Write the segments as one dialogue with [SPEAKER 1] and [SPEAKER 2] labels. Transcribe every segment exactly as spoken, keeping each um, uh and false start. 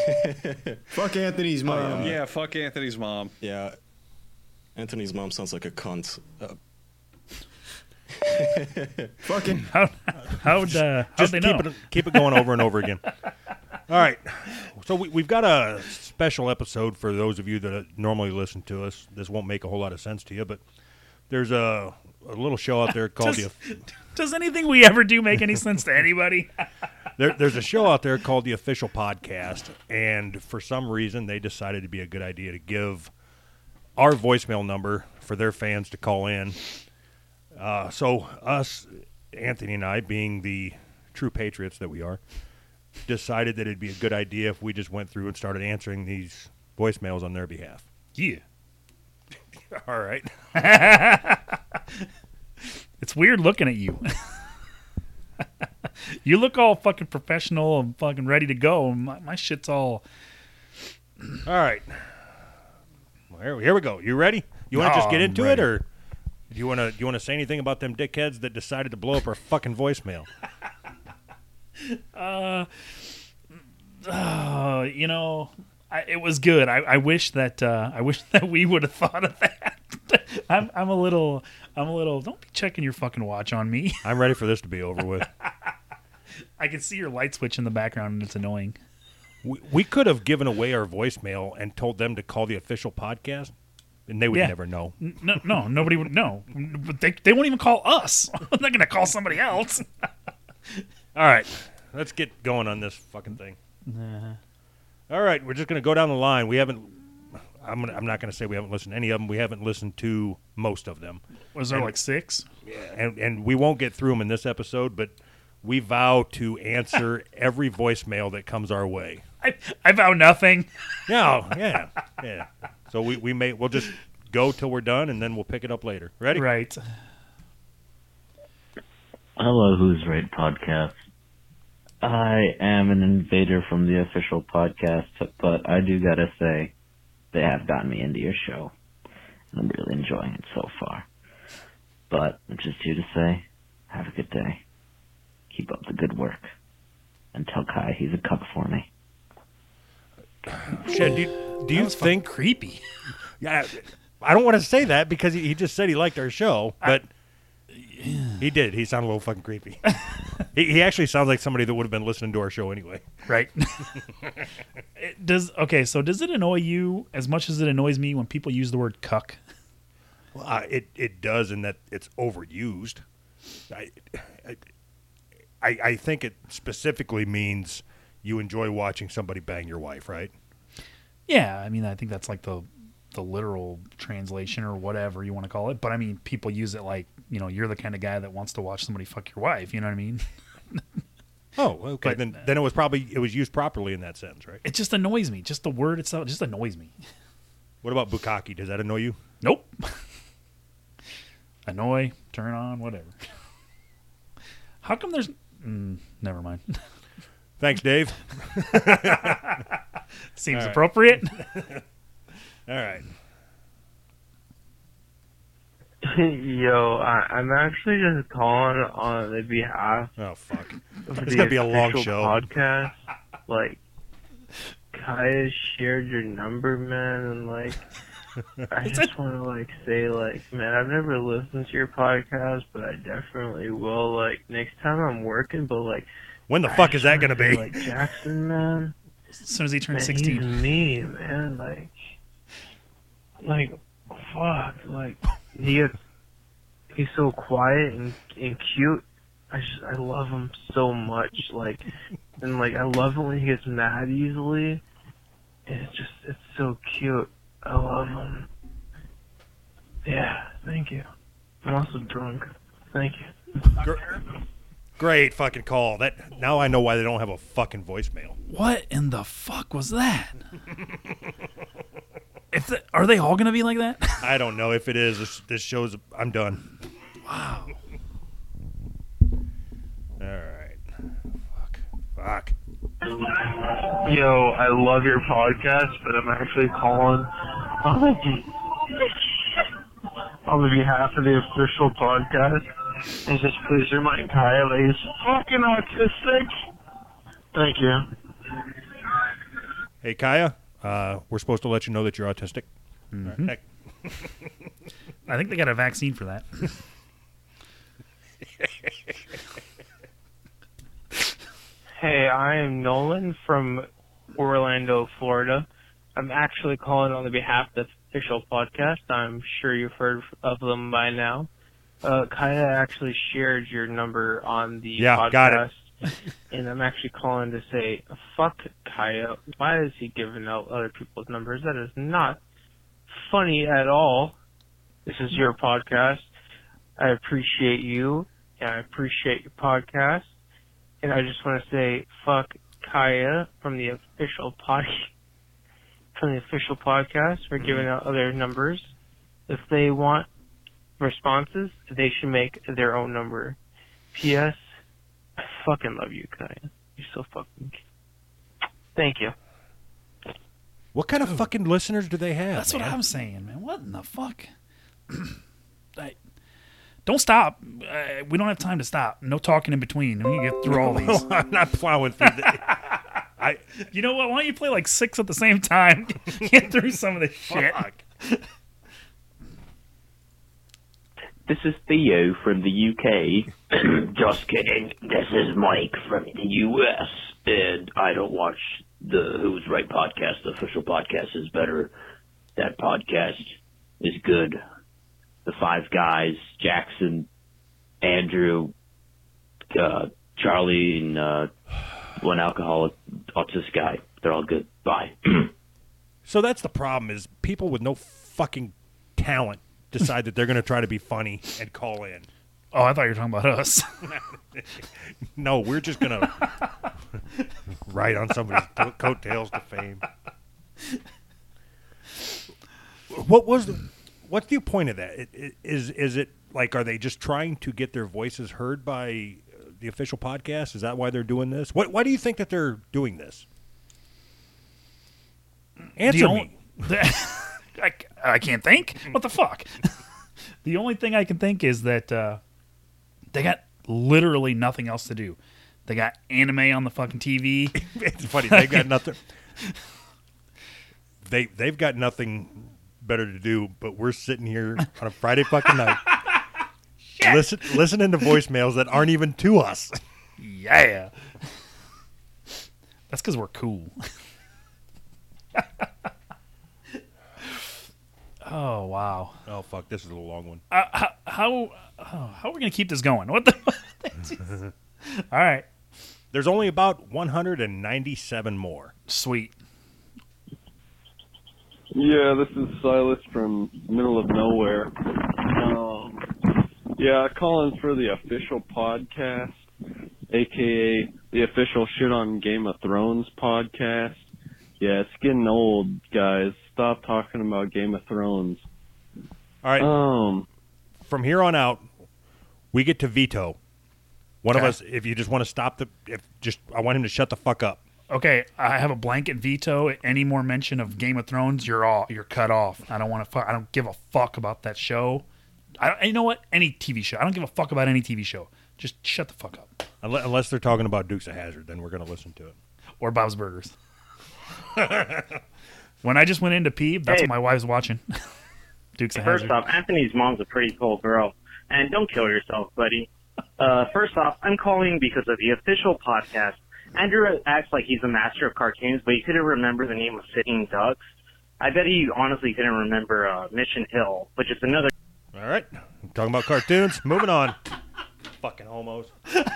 [SPEAKER 1] Fuck Anthony's mom.
[SPEAKER 2] Uh, yeah, fuck Anthony's mom.
[SPEAKER 3] Yeah. Anthony's mom sounds like a cunt. Uh,
[SPEAKER 1] Fucking.
[SPEAKER 4] How, how'd, uh, how'd
[SPEAKER 5] Just
[SPEAKER 4] they
[SPEAKER 5] keep
[SPEAKER 4] know?
[SPEAKER 5] it keep it going over and over again. All right. So we, we've got a special episode for those of you that normally listen to us. This won't make a whole lot of sense to you, but there's a, a little show out there called
[SPEAKER 4] Does,
[SPEAKER 5] the
[SPEAKER 4] does anything we ever do make any sense to anybody?
[SPEAKER 5] there, there's a show out there called the Official Podcast, and for some reason they decided it'd be a good idea to give our voicemail number for their fans to call in. Uh, so us, Anthony and I, being the true patriots that we are, decided that it'd be a good idea if we just went through and started answering these voicemails on their behalf.
[SPEAKER 4] Yeah.
[SPEAKER 5] All right.
[SPEAKER 4] It's weird looking at you. You look all fucking professional and fucking ready to go. My, my shit's all...
[SPEAKER 5] All right. Well, here, here we go. You ready? You want to
[SPEAKER 4] Oh,
[SPEAKER 5] just get
[SPEAKER 4] I'm
[SPEAKER 5] into
[SPEAKER 4] ready.
[SPEAKER 5] it, or do you want to do you want to say anything about them dickheads that decided to blow up our fucking voicemail?
[SPEAKER 4] Uh, uh, you know, I, it was good. I, I wish that uh, I wish that we would have thought of that. I'm I'm a little I'm a little. Don't be checking your fucking watch on me.
[SPEAKER 5] I'm ready for this to be over with.
[SPEAKER 4] I can see your light switch in the background, and it's annoying.
[SPEAKER 5] We, we could have given away our voicemail and told them to call the Official Podcast, and they would
[SPEAKER 4] Yeah.
[SPEAKER 5] never know.
[SPEAKER 4] No, no, nobody would know. But they they won't even call us. They're gonna call somebody else.
[SPEAKER 5] All right, let's get going on this fucking thing. All right, we're just going to go down the line. We haven't. I'm gonna, I'm not going to say we haven't listened to any of them. We haven't listened to most of them.
[SPEAKER 4] Was there
[SPEAKER 5] And-
[SPEAKER 4] like six?
[SPEAKER 5] and and we won't get through them in this episode, but we vow to answer every voicemail that comes our way.
[SPEAKER 4] I I vow nothing.
[SPEAKER 5] Yeah, yeah, yeah. So we, we may we'll just go till we're done, and then we'll pick it up later. Ready?
[SPEAKER 4] Right.
[SPEAKER 6] Hello, Who's Right Podcast. I am an invader from the Official Podcast, but I do gotta say, they have gotten me into your show. And I'm really enjoying it so far. But I'm just here to say, have a good day. Keep up the good work. And tell Kai he's a cuck for me.
[SPEAKER 5] Shed, do you, do you
[SPEAKER 4] was fucking
[SPEAKER 5] think?
[SPEAKER 4] creepy?
[SPEAKER 5] Yeah, I don't want to say that because he, he just said he liked our show, but he did. He sounded a little fucking creepy. he, he actually sounds like somebody that would have been listening to our show anyway.
[SPEAKER 4] Right. It does okay, so does it annoy you as much as it annoys me when people use the word cuck?
[SPEAKER 5] Well, uh, it it does in that it's overused. I, I I think it specifically means you enjoy watching somebody bang your wife, right?
[SPEAKER 4] Yeah, I mean I think that's like the the literal translation or whatever you want to call it. But I mean people use it like, you know, you're the kind of guy that wants to watch somebody fuck your wife, you know what I mean?
[SPEAKER 5] Oh, okay.
[SPEAKER 4] But,
[SPEAKER 5] then then it was probably it was used properly in that sentence, right?
[SPEAKER 4] It just annoys me. Just the word itself just annoys me.
[SPEAKER 5] What about bukkake? Does that annoy you?
[SPEAKER 4] Nope. Annoy, turn on, whatever. How come there's mm, never mind.
[SPEAKER 5] Thanks, Dave.
[SPEAKER 4] Seems
[SPEAKER 5] All right.
[SPEAKER 4] appropriate.
[SPEAKER 5] All right.
[SPEAKER 7] Yo, I, I'm actually just calling on the behalf
[SPEAKER 5] Oh fuck.
[SPEAKER 7] of
[SPEAKER 5] It's
[SPEAKER 7] the
[SPEAKER 5] gonna be a long
[SPEAKER 7] Official
[SPEAKER 5] show.
[SPEAKER 7] podcast. Like, Kaya shared your number, man, and like, I just want to like say, like, man, I've never listened to your podcast, but I definitely will. Like, next time I'm working, but like,
[SPEAKER 5] When the
[SPEAKER 7] I
[SPEAKER 5] fuck
[SPEAKER 7] just
[SPEAKER 5] is that
[SPEAKER 7] wanna
[SPEAKER 5] gonna
[SPEAKER 7] say,
[SPEAKER 5] be?
[SPEAKER 7] Like Jackson, man.
[SPEAKER 4] As soon as he turns
[SPEAKER 7] Man,
[SPEAKER 4] sixteen.
[SPEAKER 7] he's mean, man. Like, like, fuck. Like, he gets, he's so quiet and, and cute. I just, I love him so much. Like, and like, I love it when he gets mad easily. And it's just, it's so cute. I love him. Yeah, thank you. I'm also drunk. Thank you.
[SPEAKER 5] Gr- Great fucking call. That now I know why they don't have a fucking voicemail.
[SPEAKER 4] What in the fuck was that? If the, are they all gonna be like that?
[SPEAKER 5] I don't know if it is. This, this shows. I'm done.
[SPEAKER 4] Wow.
[SPEAKER 5] All right. Fuck. Fuck.
[SPEAKER 7] Yo, I love your podcast, but I'm actually calling on the, on the behalf of the Official Podcast. And just please remind Kyle that he's fucking autistic. Thank you.
[SPEAKER 5] Hey, Kaya, uh, we're supposed to let you know that you're autistic.
[SPEAKER 4] Mhm.
[SPEAKER 5] Heck,
[SPEAKER 4] I think they got a vaccine for that.
[SPEAKER 7] Hey, I am Nolan from Orlando, Florida. I'm actually calling on the behalf of the official podcast. I'm sure you've heard of them by now. Uh, Kaya actually shared your number on the
[SPEAKER 5] Yeah,
[SPEAKER 7] podcast.
[SPEAKER 5] got it.
[SPEAKER 7] And I'm actually calling to say, fuck Kaya. Why is he giving out other people's numbers? That is not funny at all. This is your podcast. I appreciate you, and I appreciate your podcast. And I just want to say, fuck Kaya from the official pod, from the official podcast for giving out other numbers. If they want responses, they should make their own number. P S. I fucking love you, Kaya. You're so fucking. Thank you.
[SPEAKER 5] what kind of fucking listeners do they have?
[SPEAKER 4] That's
[SPEAKER 5] man?
[SPEAKER 4] what I'm saying, man. What in the fuck? I, don't stop. Uh, we don't have time to stop. No talking in between. We can get through all these.
[SPEAKER 5] I'm not plowing through the. I
[SPEAKER 4] You know what? Why don't you play like six at the same time? Get through some of this shit.
[SPEAKER 5] fuck.
[SPEAKER 2] This is Theo from the U K. Just kidding. This is Mike from the U S. And I don't watch the Who's Right podcast. The official podcast is better. That podcast is good. The five guys, Jackson, Andrew, uh, Charlie, and uh, one alcoholic autistic guy. They're all good. Bye.
[SPEAKER 5] So that's the problem is people with no fucking talent decide that they're going to try to be funny and call in.
[SPEAKER 4] Oh, I thought you were talking about us.
[SPEAKER 5] No, we're just going to ride on somebody's co- coattails to fame. What was the, what's the point of that? It, it, is is it like, are they just trying to get their voices heard by uh, the official podcast? Is that why they're doing this? What, why do you think that they're doing this? Answer
[SPEAKER 4] The
[SPEAKER 5] me.
[SPEAKER 4] only- I, I can't think. What the fuck? The only thing I can think is that uh, they got literally nothing else to do. They got anime on the fucking T V.
[SPEAKER 5] It's funny. They've got nothing. They they've got nothing better to do, but we're sitting here on a Friday fucking night, listen, listening to voicemails that aren't even to us.
[SPEAKER 4] Yeah. That's because we're cool. Oh, wow.
[SPEAKER 5] Oh fuck, this is a long one.
[SPEAKER 4] Uh, how, how, oh, how are we going to keep this going? What the? All right.
[SPEAKER 5] There's only about one hundred ninety-seven more.
[SPEAKER 4] Sweet.
[SPEAKER 8] Yeah, this is Silas from middle of nowhere. Um, yeah, calling for the official podcast, aka the official Shit on Game of Thrones podcast. Yeah, it's getting old, guys. Stop talking about Game of Thrones.
[SPEAKER 5] All right,
[SPEAKER 8] Um,
[SPEAKER 5] from here on out, we get to veto. One
[SPEAKER 4] Okay.
[SPEAKER 5] of us, if you just want to stop the, if just I want him to shut the fuck up.
[SPEAKER 4] Okay, I have a blanket veto. Any more mention of Game of Thrones, you're all you're cut off. I don't want to. I don't give a fuck about that show. I don't, you know what? Any T V show. I don't give a fuck about any T V show. Just shut the fuck up.
[SPEAKER 5] Unless, unless they're talking about Dukes of Hazzard, then we're going to listen to it.
[SPEAKER 4] Or Bob's Burgers. When I just went into pee, that's
[SPEAKER 9] Hey.
[SPEAKER 4] what my wife's watching. Dukes of
[SPEAKER 9] First
[SPEAKER 4] Hazzard.
[SPEAKER 9] off, Anthony's mom's a pretty cool girl. And don't kill yourself, buddy. Uh, first off, I'm calling because of the official podcast. Andrew acts like he's a master of cartoons, but he couldn't remember the name of Sitting Ducks. I bet he honestly couldn't remember uh, Mission Hill, which is another...
[SPEAKER 5] All right, I'm talking about cartoons. Moving on. Fucking homos.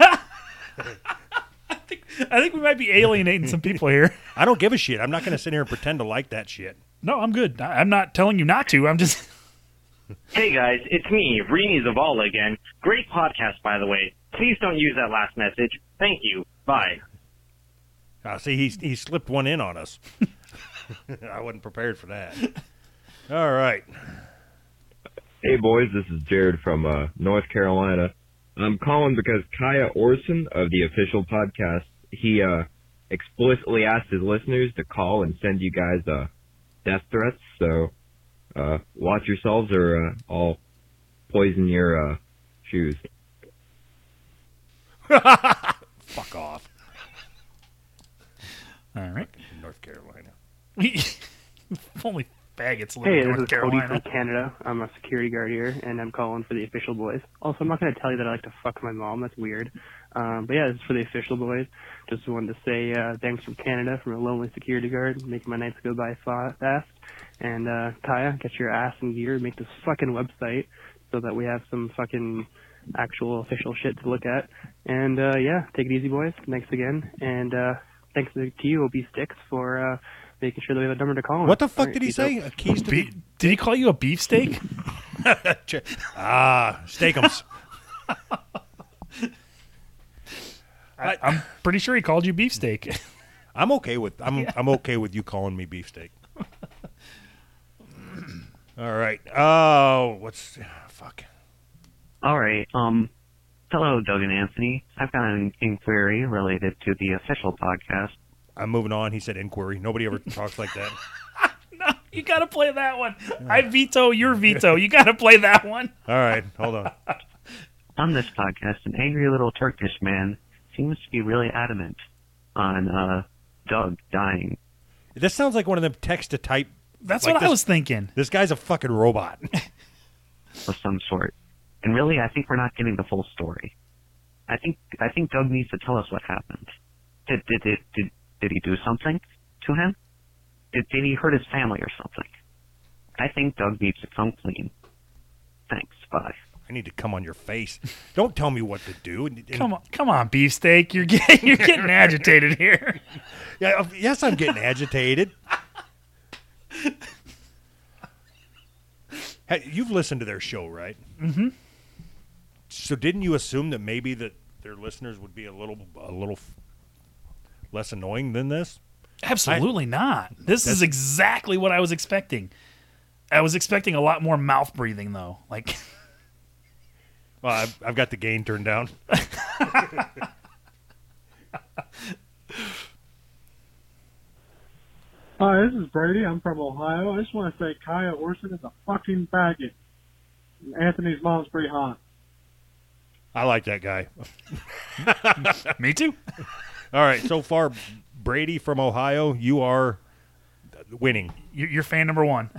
[SPEAKER 4] I think we might be alienating some people here.
[SPEAKER 5] I don't give a shit. I'm not going to sit here and pretend to like that shit.
[SPEAKER 4] No, I'm good. I- I'm not telling you not to. I'm just...
[SPEAKER 9] Hey guys, it's me, Rini Zavala again. Great podcast, by the way. Please don't use that last message. Thank you. Bye.
[SPEAKER 5] Uh, see, he he slipped one in on us. I wasn't prepared for that. All right.
[SPEAKER 10] Hey boys, this is Jared from uh, North Carolina. I'm calling because Kaya Orson of the official podcast, he uh, explicitly asked his listeners to call and send you guys uh, death threats. So uh, watch yourselves, or uh, I'll poison your uh, shoes.
[SPEAKER 5] Fuck off.
[SPEAKER 4] All right.
[SPEAKER 5] North Carolina.
[SPEAKER 4] Only faggots live
[SPEAKER 11] Hey,
[SPEAKER 4] in
[SPEAKER 11] this
[SPEAKER 4] North
[SPEAKER 11] is Cody
[SPEAKER 4] Carolina.
[SPEAKER 11] from Canada. I'm a security guard here, and I'm calling for the official boys. Also, I'm not going to tell you that I like to fuck my mom. That's weird. Um, but yeah, this is for the official boys. Just wanted to say uh, thanks from Canada, from a lonely security guard, making my nights go by fa- fast. And uh, Kaya, get your ass in gear, make this fucking website so that we have some fucking actual official shit to look at. And uh, yeah, take it easy, boys. Thanks again. And uh, thanks to you, O B Sticks, for uh, making sure that we have a number to call.
[SPEAKER 5] What the fuck
[SPEAKER 11] All right,
[SPEAKER 5] did he
[SPEAKER 11] peace
[SPEAKER 5] say?
[SPEAKER 11] out.
[SPEAKER 5] A keys to
[SPEAKER 4] Be-
[SPEAKER 5] the...
[SPEAKER 4] did he call you a beefsteak?
[SPEAKER 5] ah, steakums.
[SPEAKER 4] I, I'm pretty sure he called you beefsteak.
[SPEAKER 5] I'm okay with I'm
[SPEAKER 4] Yeah.
[SPEAKER 5] I'm okay with you calling me beefsteak. All right. Oh, what's fuck?
[SPEAKER 12] All right. Um, hello, Doug and Anthony. I've got an inquiry related to the official podcast.
[SPEAKER 5] I'm moving on. He said inquiry. Nobody ever talks like that.
[SPEAKER 4] No, you gotta play that one. I veto your veto. You gotta play that one.
[SPEAKER 5] All right, hold on.
[SPEAKER 12] On this podcast, an angry little Turkish man seems to be really adamant on uh, Doug dying.
[SPEAKER 5] This sounds like one of them text to type.
[SPEAKER 4] That's
[SPEAKER 5] like
[SPEAKER 4] what I
[SPEAKER 5] this-
[SPEAKER 4] was thinking.
[SPEAKER 5] This guy's a fucking robot.
[SPEAKER 12] Of some sort. And really, I think we're not getting the full story. I think I think Doug needs to tell us what happened. Did did did did, did he do something to him? Did did he hurt his family or something? I think Doug needs to come clean. Thanks. Bye.
[SPEAKER 5] I need to come on your face. Don't tell me what to do. And- and-
[SPEAKER 4] Come on, come on, beefsteak. You're getting you're getting agitated here.
[SPEAKER 5] Yeah, uh, yes, I'm getting agitated. Hey, you've listened to their show, right?
[SPEAKER 4] Mm-hmm.
[SPEAKER 5] So didn't you assume that maybe that their listeners would be a little a little f- less annoying than this?
[SPEAKER 4] Absolutely not. This
[SPEAKER 5] That's-
[SPEAKER 4] is exactly what I was expecting. I was expecting a lot more mouth breathing, though. Like,
[SPEAKER 5] Well, I've, I've got the gain turned down.
[SPEAKER 13] Hi, this is Brady. I'm from Ohio. I just want to say Kaya Orson is a fucking faggot. Anthony's mom's pretty hot.
[SPEAKER 5] I like that guy.
[SPEAKER 4] Me too.
[SPEAKER 5] All right, so far, Brady from Ohio, you are winning.
[SPEAKER 4] You're, you're fan number one.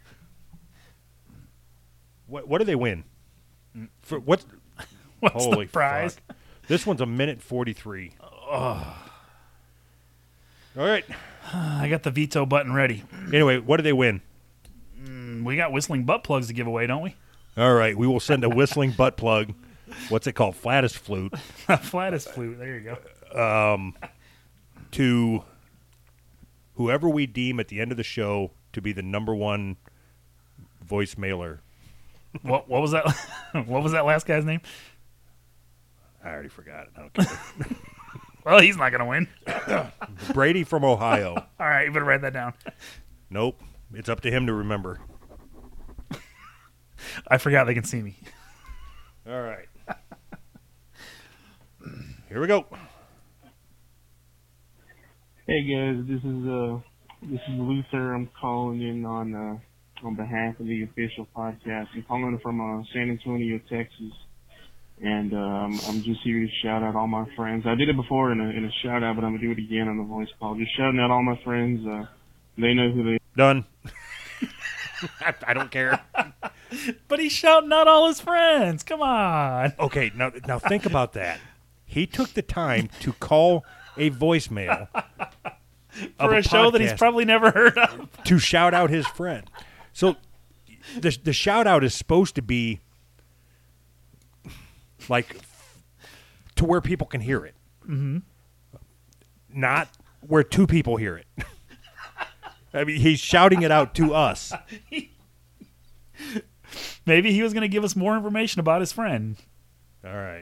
[SPEAKER 5] What what do they win? For what's
[SPEAKER 4] What's the
[SPEAKER 5] holy
[SPEAKER 4] prize?
[SPEAKER 5] fuck. This one's a minute forty-three.
[SPEAKER 4] Oh.
[SPEAKER 5] All right.
[SPEAKER 4] I got the veto button ready.
[SPEAKER 5] Anyway, what do they win?
[SPEAKER 4] Mm, we got whistling butt plugs to give away, don't we?
[SPEAKER 5] All right, we will send a whistling butt plug. What's it called? Flattest flute.
[SPEAKER 4] Flattest flute. There you go.
[SPEAKER 5] Um, to whoever we deem at the end of the show to be the number one voicemailer.
[SPEAKER 4] What what was that? What was that last guy's name?
[SPEAKER 5] I already forgot it. I don't care.
[SPEAKER 4] Well, he's not gonna win.
[SPEAKER 5] Brady from Ohio.
[SPEAKER 4] All right, you better write that down.
[SPEAKER 5] Nope. It's up to him to remember.
[SPEAKER 4] I forgot they can see me.
[SPEAKER 5] All right. Here we go.
[SPEAKER 14] Hey guys, this is uh this is Luther. I'm calling in on uh on behalf of the official podcast. I'm calling from uh, San Antonio, Texas, and uh, I'm I'm just here to shout out all my friends. I did it before in a in a shout out, but I'm gonna do it again on the voice call. Just shouting out all my friends. Uh, they know who they.
[SPEAKER 5] Done. I, I don't care.
[SPEAKER 4] But he's shouting out all his friends. Come on.
[SPEAKER 5] Okay, now now think about that. He took the time to call a voicemail
[SPEAKER 4] For a, show that he's probably never heard of.
[SPEAKER 5] to shout out his friend. So the the shout out is supposed to be like to where people can hear it,
[SPEAKER 4] Mm-hmm.
[SPEAKER 5] not where two people hear it. I mean, he's shouting it out to us.
[SPEAKER 4] Maybe he was going to give us more information about his friend.
[SPEAKER 5] All right.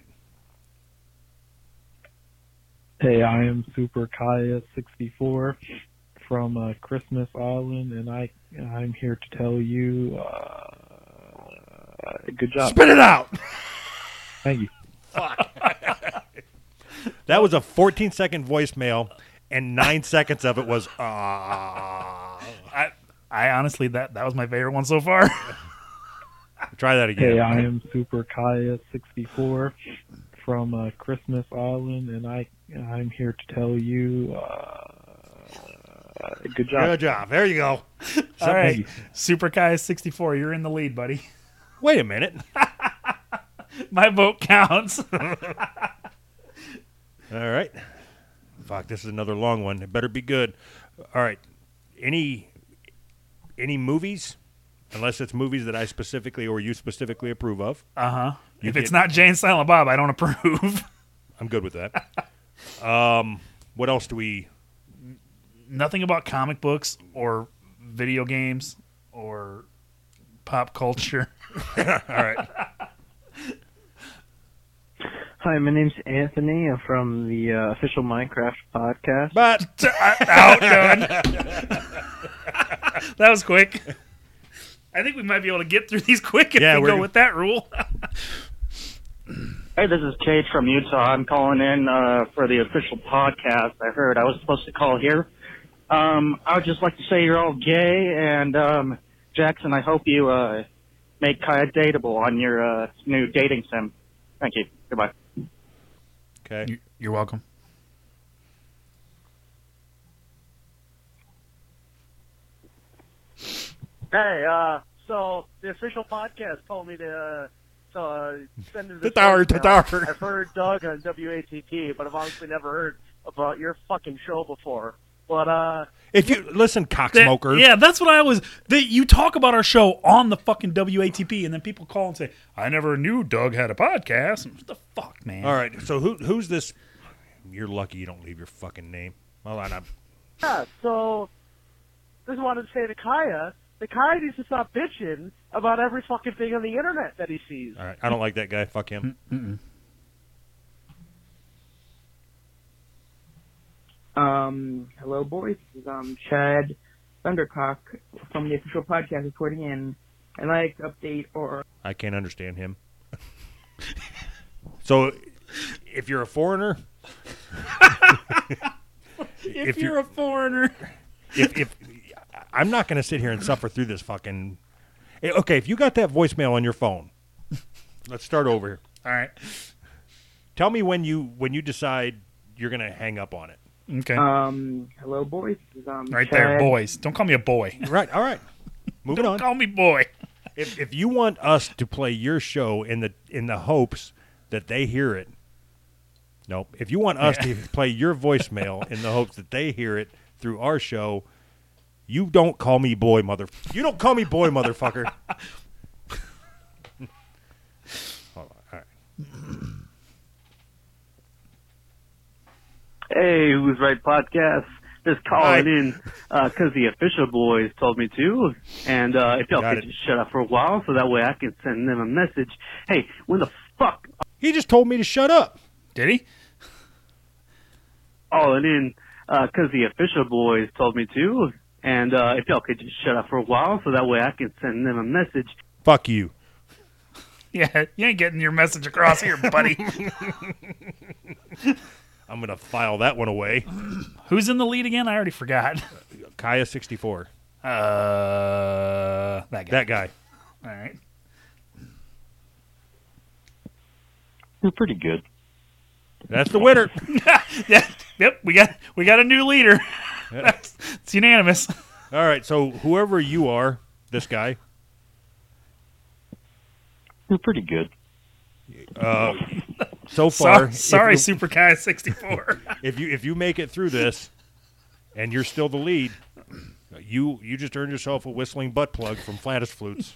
[SPEAKER 15] Hey, I am Super Kaya sixty-four from uh, Christmas Island, and I I'm here to tell you, uh, good job.
[SPEAKER 5] Spit it out.
[SPEAKER 15] Thank you.
[SPEAKER 5] That was a fourteen second voicemail, and nine seconds of it was ah.
[SPEAKER 4] I I honestly that that was my favorite one so far.
[SPEAKER 5] Try that again.
[SPEAKER 15] Hey, I am Super Kaya sixty-four from uh, Christmas Island, and I I'm here to tell you, uh, Good job.
[SPEAKER 5] Good job. There you go.
[SPEAKER 4] All right, Super Kai sixty-four, you're in the lead, buddy.
[SPEAKER 5] Wait a minute.
[SPEAKER 4] My vote counts.
[SPEAKER 5] All right. Fuck, this is another long one. It better be good. All right. Any any movies, unless it's movies that I specifically or you specifically approve of.
[SPEAKER 4] Uh-huh.
[SPEAKER 5] You
[SPEAKER 4] If
[SPEAKER 5] get-
[SPEAKER 4] it's not Jay and Silent Bob, I don't approve.
[SPEAKER 5] I'm good with that. um, what else do we...
[SPEAKER 4] Nothing about comic books or video games or pop culture.
[SPEAKER 5] All right.
[SPEAKER 7] Hi, my name's Anthony. I'm from the uh, official Minecraft podcast.
[SPEAKER 5] But
[SPEAKER 4] out, done. That was quick. I think we might be able to get through these quick if
[SPEAKER 5] Yeah,
[SPEAKER 4] we
[SPEAKER 5] we're-
[SPEAKER 4] go with that rule.
[SPEAKER 9] Hey, this is Cage from Utah. I'm calling in uh, for the official podcast. I heard I was supposed to call here. Um, I would just like to say you're all gay, and um, Jackson, I hope you uh, make Kaya dateable on your uh, new dating sim. Thank you. Goodbye.
[SPEAKER 5] Okay.
[SPEAKER 4] You're welcome.
[SPEAKER 16] Hey, uh, so the official podcast told me to uh, to uh, send it.
[SPEAKER 5] Tatar, tatar.
[SPEAKER 16] I've heard Doug on W A T P, but I've honestly never heard about your fucking show before. But uh,
[SPEAKER 5] If you... Listen, cocksmoker.
[SPEAKER 4] That- yeah, that's what I was. That you talk about our show on the fucking W A T P, and then people call and say, "I never knew Doug had a podcast." What the fuck, man?
[SPEAKER 5] All right, so who who's this... You're lucky you don't leave your fucking name. Well, I'm...
[SPEAKER 16] yeah, so just wanted to say to Kaya, the Kaya needs to stop bitching about every fucking thing on the internet that he sees.
[SPEAKER 5] All right, I don't like that guy. Fuck him.
[SPEAKER 4] Mm-mm.
[SPEAKER 17] Um, hello, boys. This is um, Chad Thundercock from the official podcast reporting in. I'd like to update or...
[SPEAKER 5] I can't understand him. So, if you're a foreigner...
[SPEAKER 4] If, you're, a foreigner...
[SPEAKER 5] if, if I'm not going to sit here and suffer through this fucking... Eh, Okay, if you got that voicemail on your phone, let's start over.
[SPEAKER 4] All right.
[SPEAKER 5] Tell me when you when you decide you're going to hang up on it.
[SPEAKER 4] Okay.
[SPEAKER 17] Um, hello, boys. This is um,
[SPEAKER 4] Right
[SPEAKER 17] Chad.
[SPEAKER 4] there, boys. Don't call me a boy.
[SPEAKER 5] Right, all right. Moving
[SPEAKER 4] Don't
[SPEAKER 5] on.
[SPEAKER 4] call me boy.
[SPEAKER 5] If if you want us to play your show in the in the hopes that they hear it, nope. If you want us
[SPEAKER 4] Yeah.
[SPEAKER 5] to play your voicemail in the hopes that they hear it through our show, you don't call me boy, mother. You don't call me boy, motherfucker. Hold on. All right.
[SPEAKER 9] Hey, Who's Right Podcast. Just calling
[SPEAKER 5] Hi.
[SPEAKER 9] in because the official boys told me to, and uh, if y'all
[SPEAKER 5] Got
[SPEAKER 9] could
[SPEAKER 5] it.
[SPEAKER 9] just shut up for a while so that way I can send them a message. Hey, when the fuck
[SPEAKER 5] He just told me to shut up.
[SPEAKER 4] Did he?
[SPEAKER 9] calling in because the official boys told me to, and uh, if y'all could just shut up for a while so that way I can send them a message.
[SPEAKER 5] Fuck you.
[SPEAKER 4] Yeah, you ain't getting your message across here, buddy.
[SPEAKER 5] I'm going to file that one away.
[SPEAKER 4] Who's in the lead again? I already forgot.
[SPEAKER 5] Kaya sixty-four.
[SPEAKER 4] Uh, that guy.
[SPEAKER 5] That guy.
[SPEAKER 4] All right.
[SPEAKER 2] You're pretty good.
[SPEAKER 5] That's the winner.
[SPEAKER 4] Yeah. Yep. We got we got a new leader. That's, it's unanimous.
[SPEAKER 5] All right, so whoever you are, this guy,
[SPEAKER 2] You're pretty good.
[SPEAKER 5] uh, so far,
[SPEAKER 4] So- sorry,
[SPEAKER 5] if you-
[SPEAKER 4] Super Kai sixty-four.
[SPEAKER 5] if you if you make it through this, and you're still the lead, you you just earned yourself a whistling butt plug from Flattish Flutes.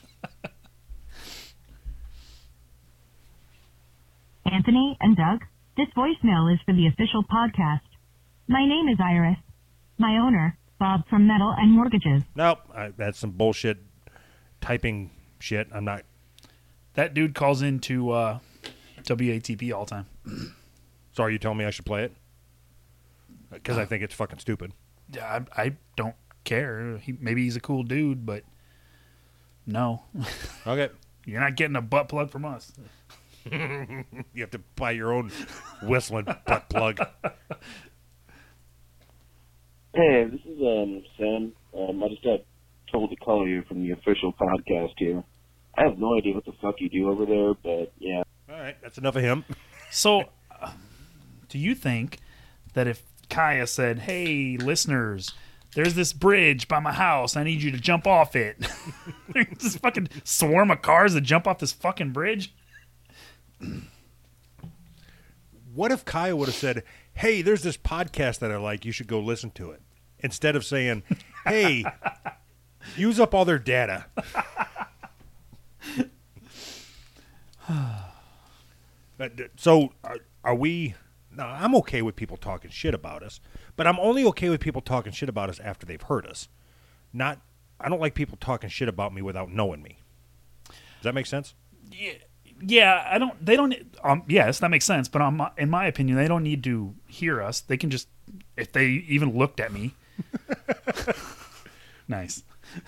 [SPEAKER 18] Anthony and Doug, this voicemail is for the official podcast. My name is Iris. My owner, Bob from Metal and Mortgages.
[SPEAKER 5] Nope, I, that's some bullshit typing shit. I'm not.
[SPEAKER 4] That dude calls into uh, W A T P all the time.
[SPEAKER 5] So are you telling me I should play it? Because I think it's fucking stupid.
[SPEAKER 4] Yeah, I, I don't care. He, maybe he's a cool dude, but no.
[SPEAKER 5] Okay.
[SPEAKER 4] You're not getting a butt plug from us.
[SPEAKER 5] You have to buy your own whistling butt plug.
[SPEAKER 19] Hey, this is um Sam. Um, I just got told to call you from the official podcast here. I have no idea what the fuck you do over there, but yeah.
[SPEAKER 5] All right, that's enough of him.
[SPEAKER 4] So, uh, do you think that if Kaya said, "Hey, listeners, there's this bridge by my house. I need you to jump off it. There's this fucking swarm of cars that jump off this fucking bridge.
[SPEAKER 5] What if Kaya would have said, hey, there's this podcast that I like. You should go listen to it. Instead of saying, hey, use up all their data. So are, are we... No, I'm okay with people talking shit about us, but I'm only okay with people talking shit about us after they've heard us. Not, I don't like people talking shit about me without knowing me. Does that make sense?
[SPEAKER 4] Yeah, yeah. I don't. They don't. Um, yes, that makes sense. But um, in my opinion, they don't need to hear us. They can just, if they even looked at me. Nice.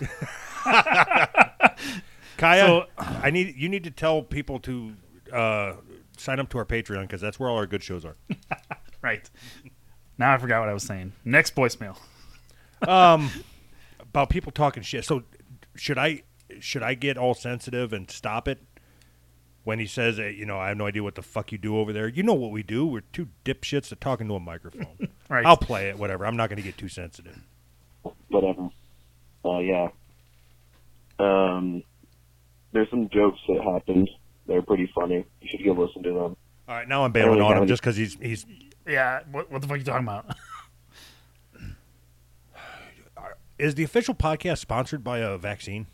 [SPEAKER 5] Kaya,
[SPEAKER 4] So-
[SPEAKER 5] I need you need to tell people to uh, sign up to our Patreon because that's where all our good shows are.
[SPEAKER 4] Right. Now I forgot what I was saying. Next voicemail.
[SPEAKER 5] um, about people talking shit. So should I should I get all sensitive and stop it when he says, uh, you know, I have no idea what the fuck you do over there? You know what we do? We're two dipshits that talk into a microphone.
[SPEAKER 4] Right.
[SPEAKER 5] I'll play it. Whatever. I'm not going to get too sensitive.
[SPEAKER 19] Whatever. Uh, yeah. Um, there's some jokes that happened. They're pretty funny. You should go listen to them.
[SPEAKER 5] All right, now I'm bailing on him just because he's he's.
[SPEAKER 4] Yeah. What, what the fuck are you talking about?
[SPEAKER 5] Is the official podcast sponsored by a vaccine?